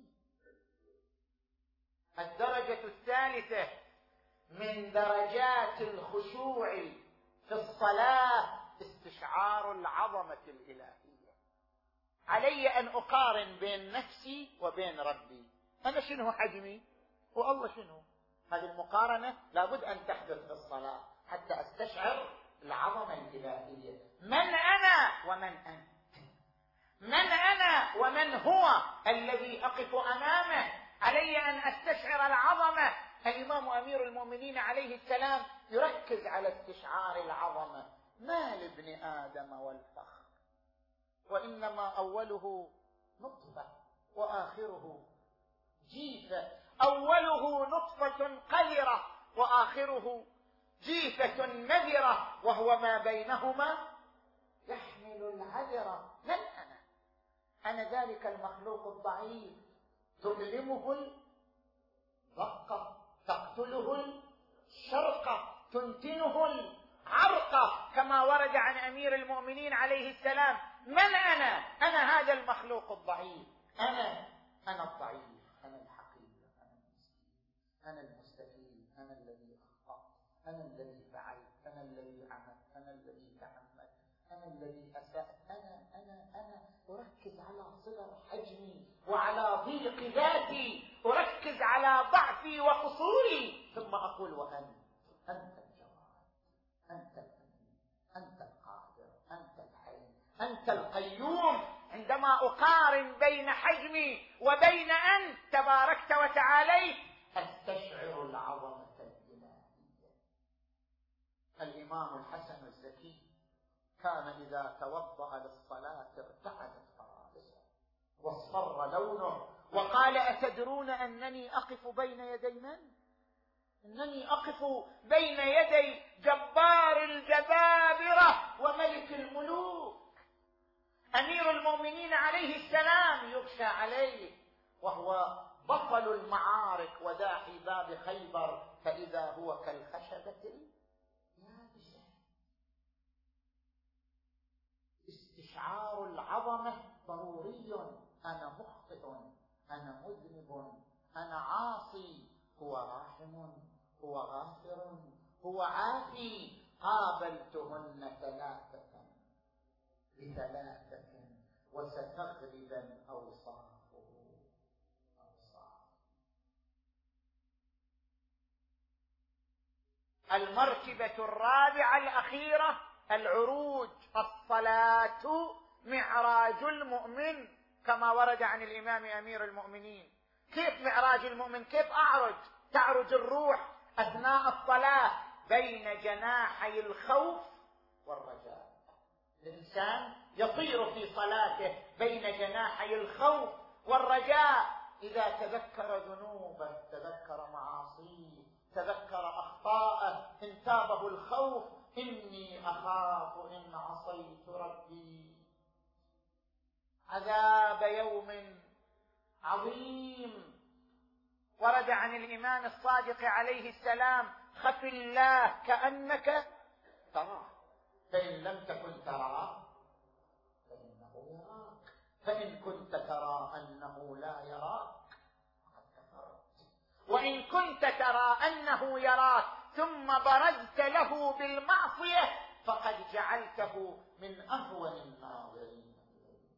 الدرجة الثالثة من درجات الخشوع في الصلاة استشعار العظمة الإلهية. علي أن أقارن بين نفسي وبين ربي. أنا شنو حجمي والله شنو؟ هذه المقارنة لابد أن تحدث في الصلاة حتى أستشعر العظمة الإلهية. من أنا ومن أنت؟ من أنا ومن هو الذي أقف أمامه؟ علي أن أستشعر العظمة. الإمام أمير المؤمنين عليه السلام يركز على استشعار العظمة. ما لابن آدم والفخر وإنما أوله نطفة وآخره جيفة. أوله نطفة قذرة وآخره جيفة نذرة، وهو ما بينهما يحمل العذرة. من أنا ذلك المخلوق الضعيف، تؤلمه الرقة، تقتله الشرقة، تنتنه العرقة، كما ورد عن أمير المؤمنين عليه السلام. من أنا هذا المخلوق الضعيف، أنا الضعيف، أنا الحقير، أنا المسكين، أنا المستكين، أنا الذي أخطأ، أنا الذي فعلت، أنا الذي عملت، أنا الذي تعمد، أنا الذي أسأت، أنا أركز على صغر حجمي وعلى ضيق ذاتي، أركز على ضعفي وقصوري، ثم أقول أنت الجواد، أنت الأمين، أنت القادر، أنت الحليم، أنت القيوم. عندما أقارن بين حجمي وبين أنت تباركت وتعاليت أستشعر العظمة الإلهية. الإمام الحسن الزكي كان إذا توضأ للصلاة ارتعدت فرائصه واصفر لونه، وقال: أتدرون أنني أقف بين يدي من؟ أنني أقف بين يدي جبار الجبابرة وملك الملوك، أمير المؤمنين عليه السلام، يغشى عليه وهو بطل المعارك وداعي باب خيبر، فإذا هو كالخشبة اليابسة. استشعار العظمة ضروري. أنا مخطئ، أنا مذنب، أنا عاصي، هو راحم، هو غافر، هو عافي. قابلتهن ثلاثة بثلاثة وستغلبا أوصافه أوصاف. المرتبة الرابعة الأخيرة العروج. الصلاة معراج المؤمن، كما ورد عن الإمام أمير المؤمنين. كيف معراج المؤمن؟ كيف أعرج؟ تعرج الروح أثناء الصلاة بين جناحي الخوف والرجاء. الإنسان يطير في صلاته بين جناحي الخوف والرجاء. إذا تذكر ذنوبه، تذكر معاصيه، تذكر أخطاءه، انتابه الخوف: إني أخاف إن عصيت ربي عذاب يوم عظيم. ورد عن الإمام الصادق عليه السلام: خف الله كأنك تراه، فإن لم تكن تراه فإنه يراك، فإن كنت ترى أنه لا يراك فقد كفرت، وإن كنت ترى أنه يراك ثم برزت له بالمعصية فقد جعلته من أهون الناظرين إليك.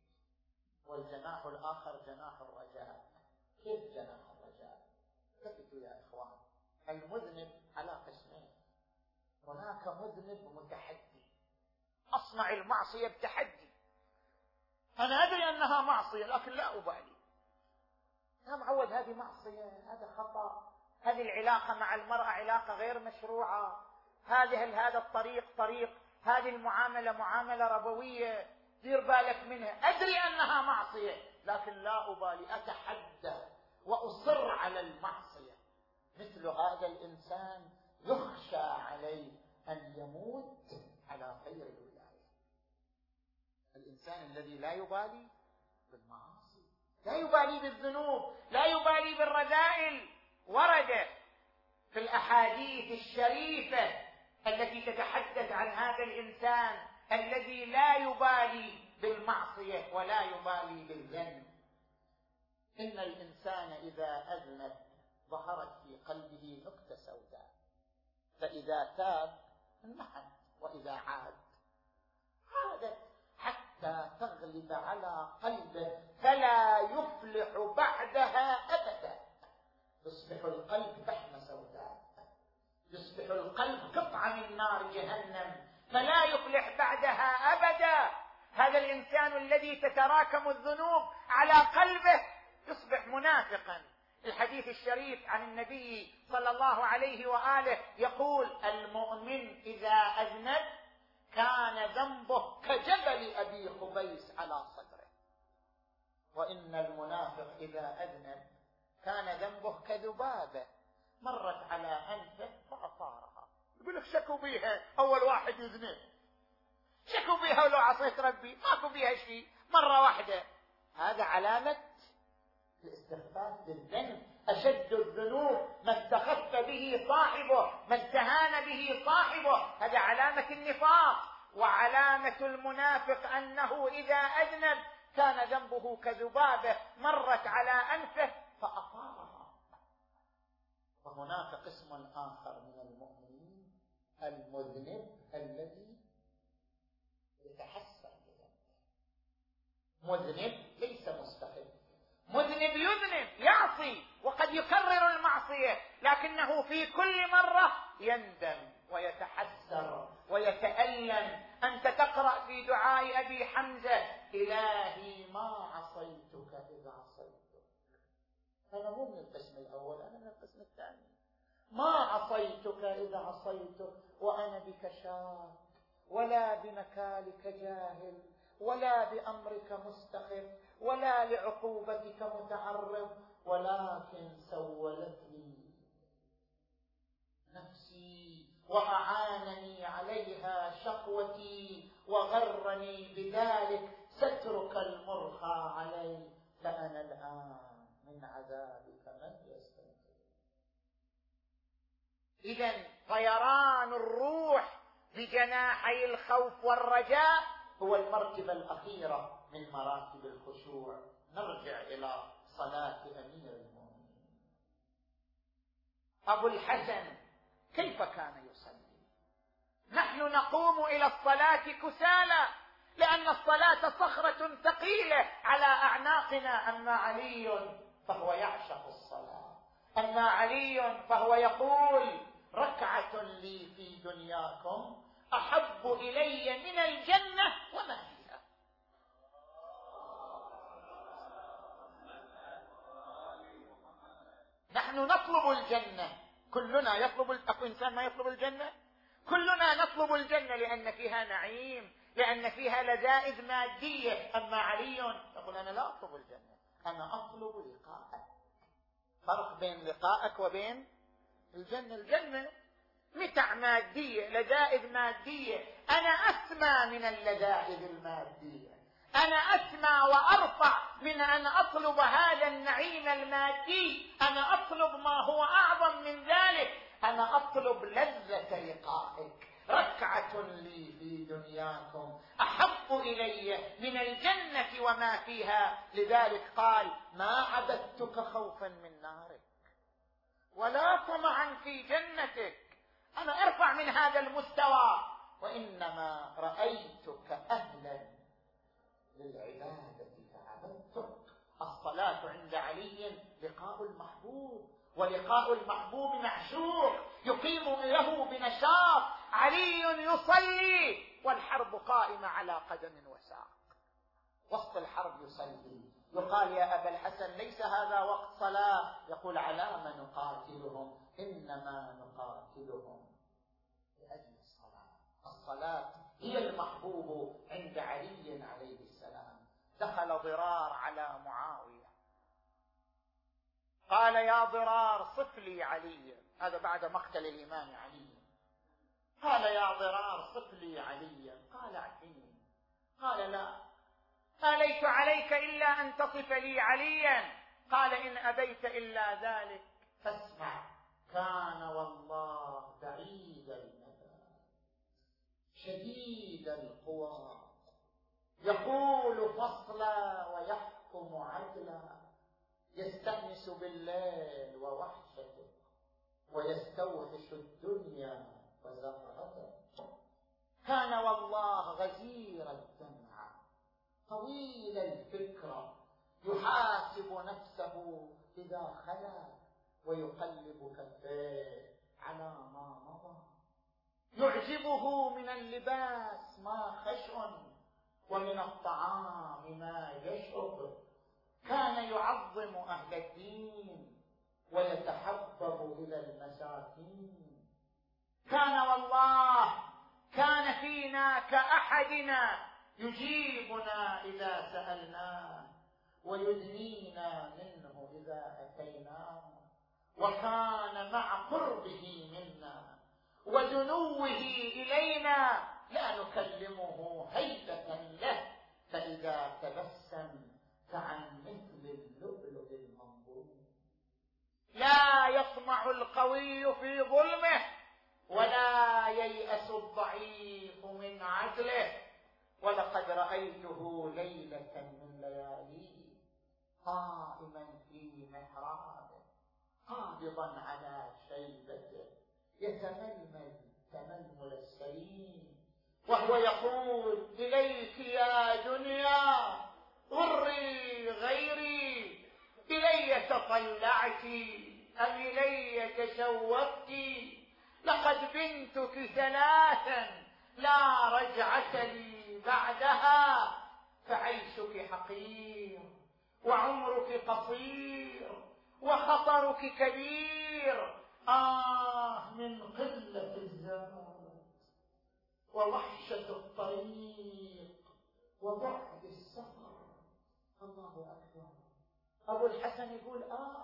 والجناح الآخر جناح الرجاء. كيف جناح الرجاء؟ ثبتوا يا إخوان. المذنب على قسمين: هناك مذنب متحدي، أصنع المعصية بتحدي، أنا أدري أنها معصية لكن لا أبالي، أنا معود هذه معصية، هذا خطأ، هذه العلاقة مع المرأة علاقة غير مشروعة، هذا الطريق طريق، هذه المعاملة معاملة ربوية، دير بالك منها، أدري أنها معصية لكن لا أبالي، أتحدى وأصر على المعصية. مثل هذا الإنسان يخشى عليه أن يموت على خير الولاية. الإنسان الذي لا يبالي بالمعاصي، لا يبالي بالذنوب، لا يبالي بالرذائل. ورد في الأحاديث الشريفة التي تتحدث عن هذا الإنسان الذي لا يبالي بالمعصية ولا يبالي بالذنب: إن الإنسان إذا أذنب ظهرت في قلبه نقطة سوداء، فإذا تاب انمحت، وإذا عادت حتى تغلب على قلبه فلا يفلح بعدها أبدا. يصبح القلب فحم سوداء، يصبح القلب قطعة من نار جهنم، فلا يفلح بعدها أبدا. هذا الإنسان الذي تتراكم الذنوب على قلبه يصبح منافقا. الحديث الشريف عن النبي صلى الله عليه وآله يقول: المؤمن إذا أذنب كان ذنبه كجبل أبي قبيس على صدره. وإن المنافق إذا أذنب كان ذنبه كذبابة مرت على أنفه فأطارها. يقول لك شكوا بيها أول واحد يذنب، شكوا بيها ولو عصيت ربي ماكو بيها شيء مرة واحدة. هذا علامة الاستخفاف بالذنب. أشد الذنوب ما استخف به صاحبه، ما استهان به صاحبه، هذا علامة النفاق. وعلامة المنافق أنه إذا أذنب كان ذنبه كذبابة مرت على أنفه فأطارها. وهناك قسم آخر من المؤمنين المذنب الذي يتحسن بذنبه. مذنب ليس مستخف، مذنب يذنب يعصي وقد يكرر المعصية، لكنه في كل مرة يندم ويتحسر ويتألم. أنت تقرأ في دعاء أبي حمزة: إلهي ما عصيتك إذا عصيتك. أنا مو من القسم الأول، أنا من القسم الثاني. ما عصيتك إذا عصيتك وأنا بك شاك، ولا بمكالك جاهل، ولا بأمرك مستخف، ولا لعقوبتك متعرض، ولكن سولت لي نفسي وأعانني عليها شقوتي، وغرني بذلك سترك المرخى علي، فأنا الآن من عذابك من يستنقذ. إذن طيران الروح بجناحي الخوف والرجاء هو المرتبة الأخيرة من مراتب الخشوع. نرجع إلى صلاة أمير المؤمنين. أبو الحسن كيف كان يصلي؟ نحن نقوم إلى الصلاة كسالى لأن الصلاة صخرة ثقيلة على أعناقنا. أما علي فهو يعشق الصلاة، أما علي فهو يقول: ركعة لي في دنياكم أحب إلي من الجنة وما فيها. نحن نطلب الجنة، كلنا يطلب. أكو إنسان ما يطلب الجنة؟ كلنا نطلب الجنة لأن فيها نعيم، لأن فيها لذائذ مادية. أما علي يقول: أنا لا أطلب الجنة، أنا أطلب لقاءك. فرق بين لقائك وبين الجنة. الجنة متع مادية، لذائذ مادية. أنا أسمى من اللذائذ المادية، أنا أسمى وأرفع من أن أطلب هذا النعيم المادي. أنا أطلب ما هو أعظم من ذلك، أنا أطلب لذة لقائك. ركعة لي في دنياكم أحب إلي من الجنة وما فيها. لذلك قال: ما عبدتك خوفا من نارك ولا طمعا في جنتك. أنا أرفع من هذا المستوى، وإنما رأيتك أهلا للعبادة فعبدتك. الصلاة عند علي لقاء المحبوب، ولقاء المحبوب معشوق يقيم له بنشاط. علي يصلي والحرب قائمة على قدم وساق، وسط الحرب يصلي. يقال: يا أبا الحسن ليس هذا وقت صلاة. يقول: على ما نقاتلهم؟ إنما نقاتلهم لأجل الصلاة. الصلاة هي المحبوب عند علي عليه السلام. دخل ضرار على معاوية، قال: يا ضرار صف لي علي. هذا بعد مقتل الإمام علي. قال: يا ضرار صف لي علي. قال: اعطني. قال: لا، ما ليس عليك إلا أن تصف لي عليا. قال: إن أبيت إلا ذلك فاسمع. كان والله بعيد المدى شديد القوى، يقول فصلا ويحكم عدلا، يستأنس بالليل ووحشته، ويستوحش الدنيا وزهرته. كان والله غزير الدمع طويل الفكرة، يحاسب نفسه إذا خلا، ويقلب كفيه على ما مضى. يعجبه من اللباس ما خشن، ومن الطعام ما يشرب. كان يعظم أهل الدين ويتحبب إلى المساكين. كان والله كان فينا كأحدنا يجيبنا إذا سألناه ويدنينا منه إذا أتيناه، وكان مع قربه منا ودنوه إلينا لا نكلمه هيبة له، فإذا تبسم فعن مثل اللؤلؤ المنضود. لا يطمع القوي في ظلمه ولا ييأس الضعيف من عدله. ولقد رأيته ليلة من لياليه قائما في محرابه قابضا على شيبته يتململ تململ السليم، وهو يقول: إليك يا دنيا غري غيري، إلي تطلعت أم إلي تشوقت، لقد بنتك ثلاثا لا رجعة لي بعدها، فعيشك حقير وعمرك قصير وخطرك كبير. من قلة الزاد ووحشة الطريق وبعد السفر. الله أكبر. أبو الحسن يقول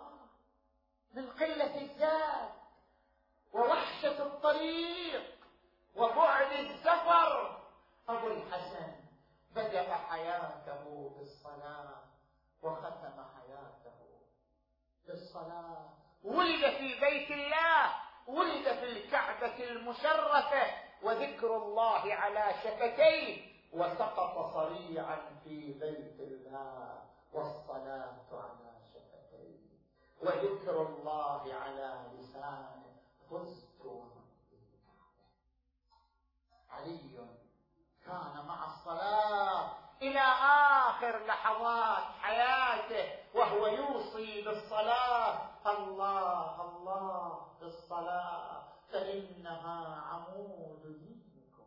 من قلة الزاد ووحشة الطريق وبعد السفر. أبو الحسن بدأ حياته بالصلاة وختم حياته بالصلاة. ولد في بيت الله، ولد في الكعبة المشرفة، وذكر الله على شفتيه، وسقط صريعا في بيت الله والصلاة على شفتيه وذكر الله على لسانه. فزت بالكعبة. علي كان مع الصلاة إلى آخر لحظات حياته وهو يوصي بالصلاة: الله الله بالصلاة فإنها عمود دينكم.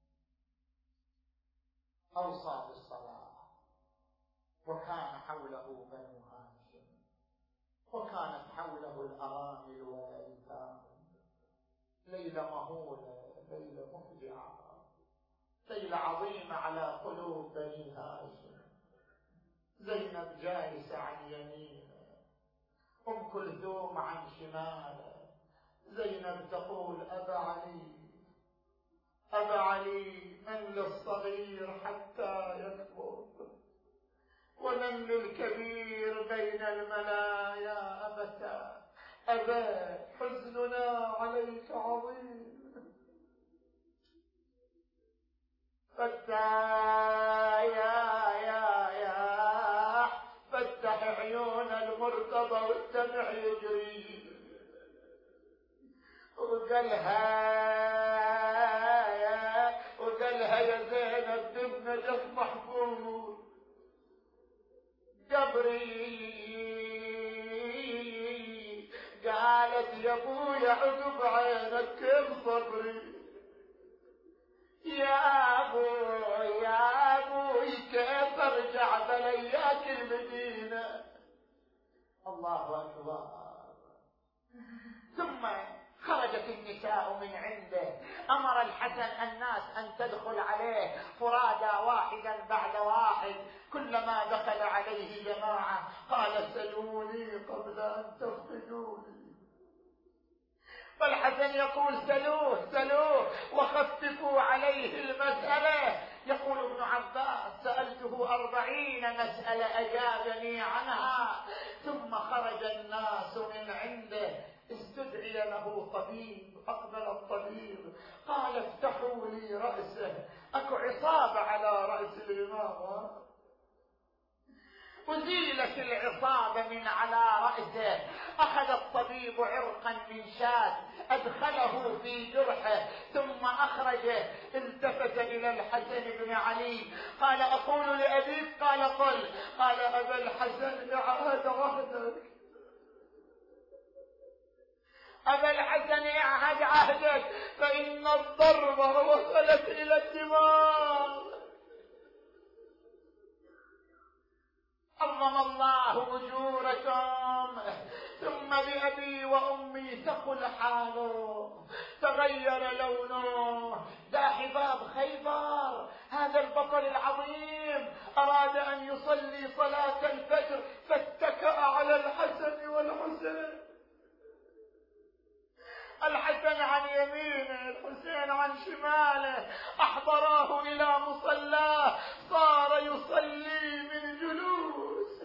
أوصى بالصلاة، وكان حوله بنو هاشم، وكانت حوله الأرامل والأيتام. ليلة مهولة، ليلة مفجعة، ليلة عظيمة على قلوب بني هاشم. زينب جالسة عن يمينه، أم كلثوم عن شماله. زينب تقول: أبا علي أبا علي، من للصغير حتى يكبر ومن للكبير بين المنايا أبتا. أبا حزننا عليك عظيم. يا فتح عيون المرتضى والدمع يجري. وقالها يا زينب بن نجف محفوظ جبري. قالت: يا ابوي عقب عينك كيف صبري، يا ابوي كيف ارجع بلياك المدينة. الله اكبر. ثم خرجت النساء من عنده. امر الحسن الناس ان تدخل عليه فرادى واحدا بعد واحد. كلما دخل عليه جماعة قال: سلوني قبل ان تفقدوني. فالحسن يقول: سلوه وخففوا عليه المسألة. يقول ابن عباس: سألته 40 مسألة أجابني عنها. ثم خرج الناس من عنده. استدعي له طبيب. أقبل الطبيب قال: افتحوا لي رأسه، أكو عصابة على رأس الإمام. أزيلت العصابة من على رأسه. أخذ الطبيب عرقا من شاة أدخله في جرحه ثم أخرجه. التفت إلى الحسن بن علي قال: أقول لأبيك؟ قال: قل. قال: أبا الحسن اعهد عهدك، أبا الحسن اعهد عهدك، فإن الضربة وصلت إلى الدماغ. عظم الله أجوركم. ثم بأبي وأمي ثقل حاله، تغير لونه. ذا حباب خيبر، هذا البطل العظيم أحضراه إلى مصلاه صار يصلي من جلوس.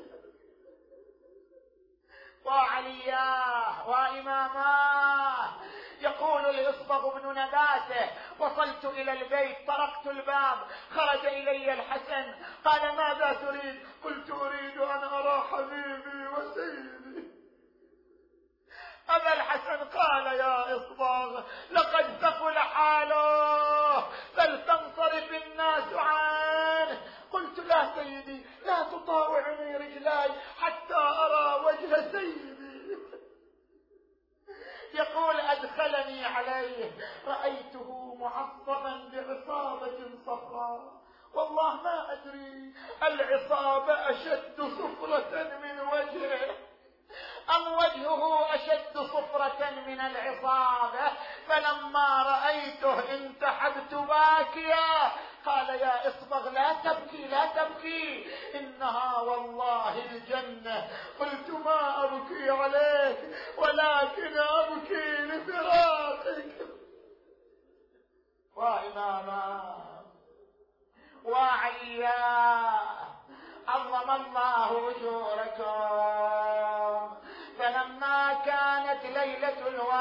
وعلياه وإماماه. يقول الإصبغ بن نباته: وصلت إلى البيت طرقت الباب خرج إلي الحسن قال: ماذا تريد؟ قلت: أريد أن أرى حبيبي وسيدي. أبا الحسن قال: يا إصبغ لقد ثقل حاله فلتنصرف الناس عنه. قلت: لا سيدي، لا تطاوعني رجلاي حتى أرى وجه سيدي. يقول: أدخلني عليه رأيته معصبا بعصابة صفراء، والله ما أدري العصابة أشد صفرة من وجهه أم وجهه أشد صفرة من العصابة. فلما رأيته انتحبت باكيا. قال: يا إصبغ لا تبكي لا تبكي، إنها والله الجنة. قلت: ما أبكي عليك ولكن أبكي لفراقك. وإماما وعليا عظم الله أجوركم. فلما كانت ليلة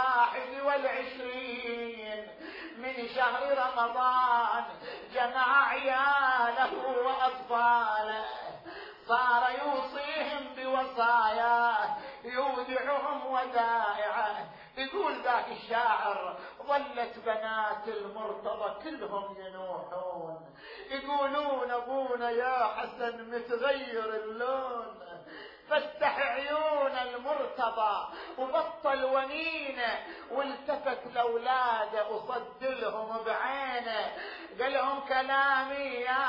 21 من شهر رمضان جمع عياله وأطفاله، صار يوصيهم بوصاياه يودعهم ودائعه. يقول ذاك الشاعر: ظلت بنات المرتضى كلهم ينوحون يقولون: أبونا يا حسن متغير اللون. فافتح عيون المرتضى وبطل ونينه والتفت لأولاده أصدلهم بعينه. قال لهم: كلامي يا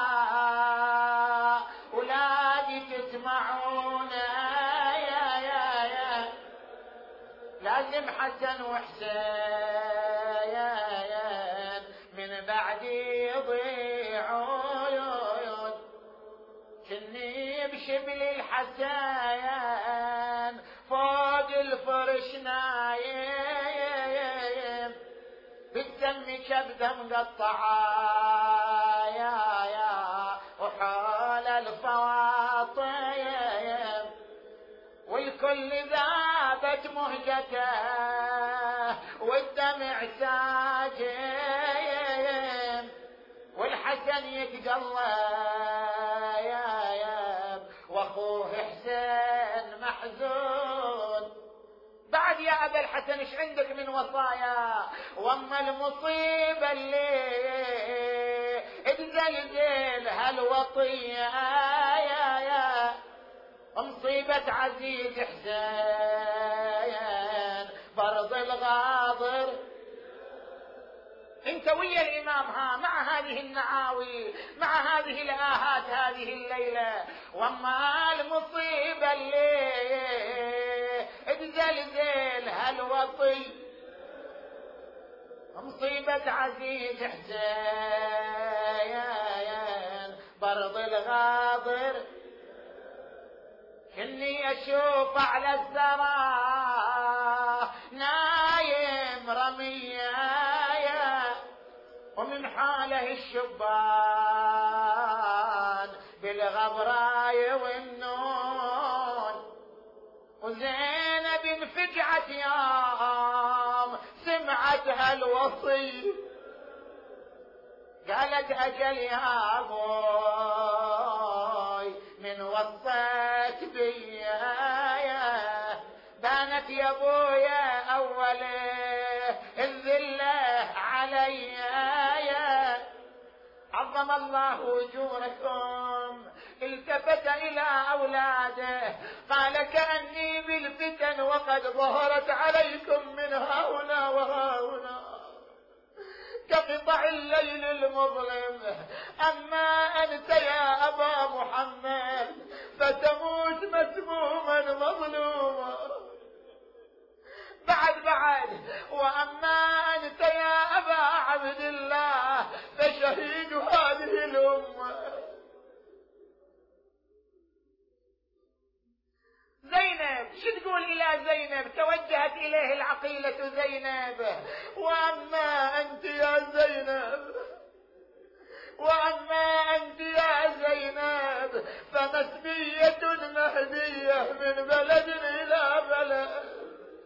أولادي تسمعون، يا لازم حسن وحسين من بعد يضيعون. كني بشبل الحسين فوق الفرش نايم، بالدم كبده مقطعه يا وحول الفواطم، والكل ذابت مهجته والدمع ساجم، والحسن يتقلب واخوه حسين محزون. بعد يا أبا الحسن ايش عندك من وصايا؟ واما المصيبة اللي تزلزل هالوطية يا مصيبة عزيز حسين فرض الغاضر. انت ويا الامام مع هذه النعاوي مع هذه الآهات هذه الليلة. واما المصيبة اللي تزلزل هالوطي مصيبة عزيز حسين برض الغاضر. كني اشوف على الثرى نايم رمية ومن حاله الشبان بالغبراي والنون، وزينب انفجعت يوم سمعت هالوصي قالت: أجل يا أبوي من وصيت بيا، بانت يا أبويا أوله الذلة علي. عظم الله أجوركم. التفت إلى أولاده قال: كأني بالفتن وقد ظهرت عليكم من هؤلاء وهؤلاء كقطع الليل المظلم. أما أنت يا أبا محمد فتموت مسموما مظلوما. بعد وأما أنت يا أبا عبد الله فشهيد هذه الأمة. زينب شو تقول إلى زينب؟ توجهت إليه العقيلة زينب: وأما أنت يا زينب مسبية مهدية من بلد إلى بلد،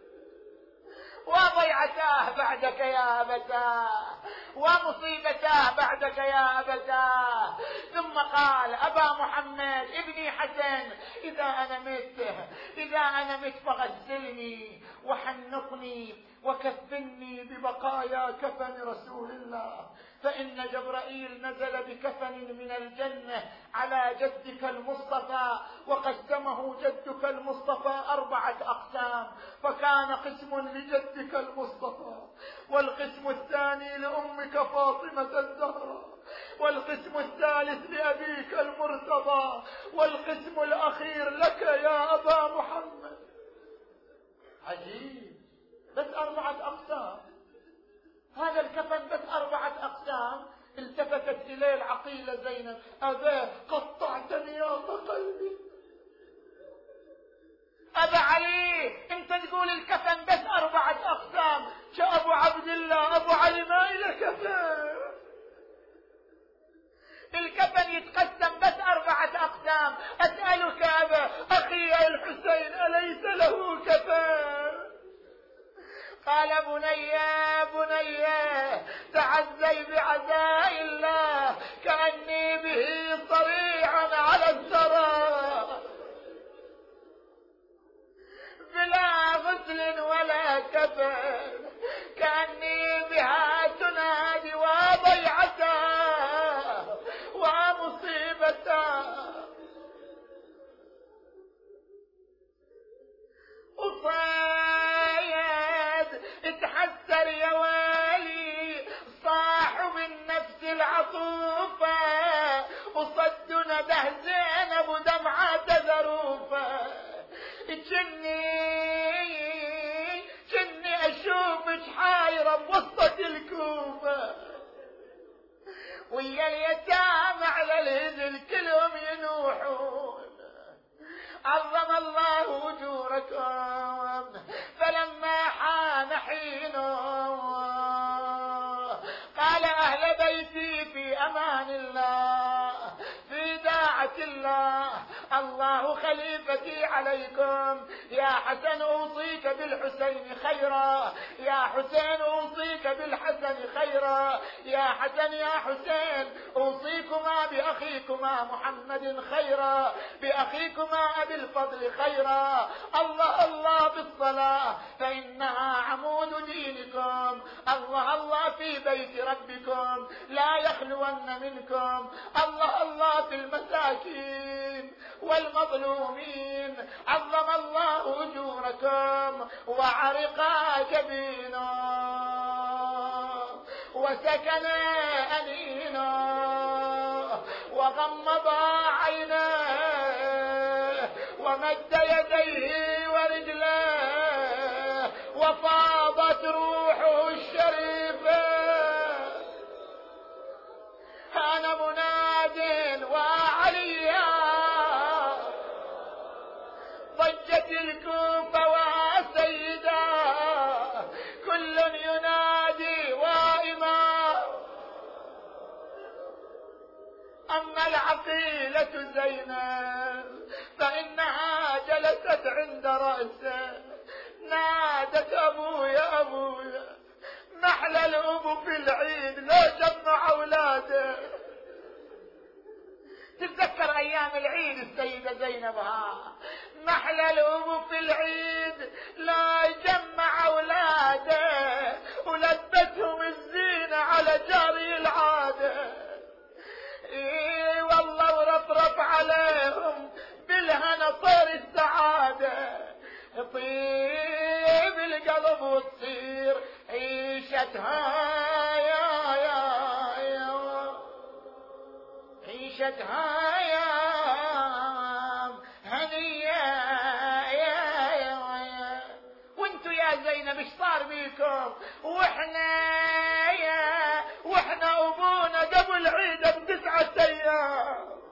وضيعتاه بعدك يا أبتاه، ومصيبتاه بعدك يا أبتاه. ثم قال: أبا محمد ابني حسن، إذا أنا مت فغسلني وحنقني وكفني ببقايا كفن رسول الله، فإن جبرائيل نزل بكفن من الجنة على جدك المصطفى، وقسمه جدك المصطفى 4 أقسام، فكان قسم لجدك المصطفى، والقسم الثاني لأمك فاطمة الزهراء، والقسم الثالث لأبيك المرتضى، والقسم الأخير لك يا أبا محمد. عجيب، بس 4 أقسام، هذا الكفن بس 4 أقسام. التفتت إليه العقيلة زينب: أبا قطعتني يا قلبي. أبا علي، أنت تقول الكفن بس 4 أقسام، أبو عبد الله أبو علي ما إلى كفن، الكفن يتقسم بس 4 أقسام. أسألك أبا أخي الحسين أليس له كفن؟ قال: بني تعزي بعزاء الله، كأني به صريعا على الثرى، بلا غسل ولا كفن، كأني بها تنادي وضيعتا ومصيبتا. أصيد اتحسر يا والي صاحب النفس العطوفة، وصد نده زينب دمعة ذروفة، كني أشوفك حايرة بوسط الكوفة، ويا اليتامى على الهزل كلهم ينوحون، عظم الله أجوركم. فلما حان حينه قال: أهل بيتي في أمان الله، في داعة الله، الله خليفتي عليكم. يا حسن أوصيك بالحسين خيرا، يا حسين أوصيك بالحسن خيرا، يا حسن يا حسين أوصيكما بأخيكما محمد خيرا، بأخيكما أبي الفضل خيرا. الله الله بالصلاة فإنها عمود دينكم، الله الله في بيت ربكم لا يخلون منكم، الله الله في المساكين والمظلومين، عظم الله أجوركم وعرقا جبينا وسكن أنينا وغمض عيناه ومد يديه ورجلاه وفاضت روحه الشريفة. أنا مناد وعليا ضجت الكوفة وسيدا، كل ينادي وائما. أما العقيلة زينب فإنها جلست عند رأسه نادت: أبويا أبويا، نحل الأب في العيد لا جمع أولاده. تتذكر أيام العيد السيدة زينب، نحل الأب في العيد لا يجمع أولاده، ولبتهم الزينة على جاري العادة. إيه والله ورفرف عليهم بالهنا طير السعادة، طيب القلب وتصير عيشتها عيشتها يا هنية وانتو يا زينب ايش صار بيكم؟ واحنا ابونا قبل عيده ب9 أيام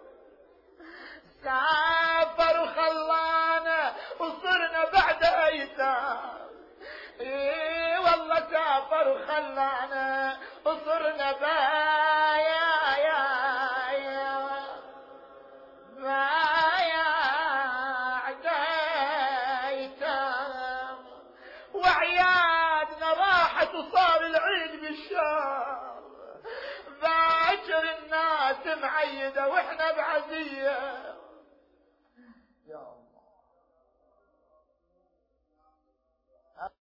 سافر وخلانا وصرنا بعد ايتام. ايه والله سافر وخلانا وصرنا بايا صار العيد بالشام، باكر الناس معيدة واحنا بعزيز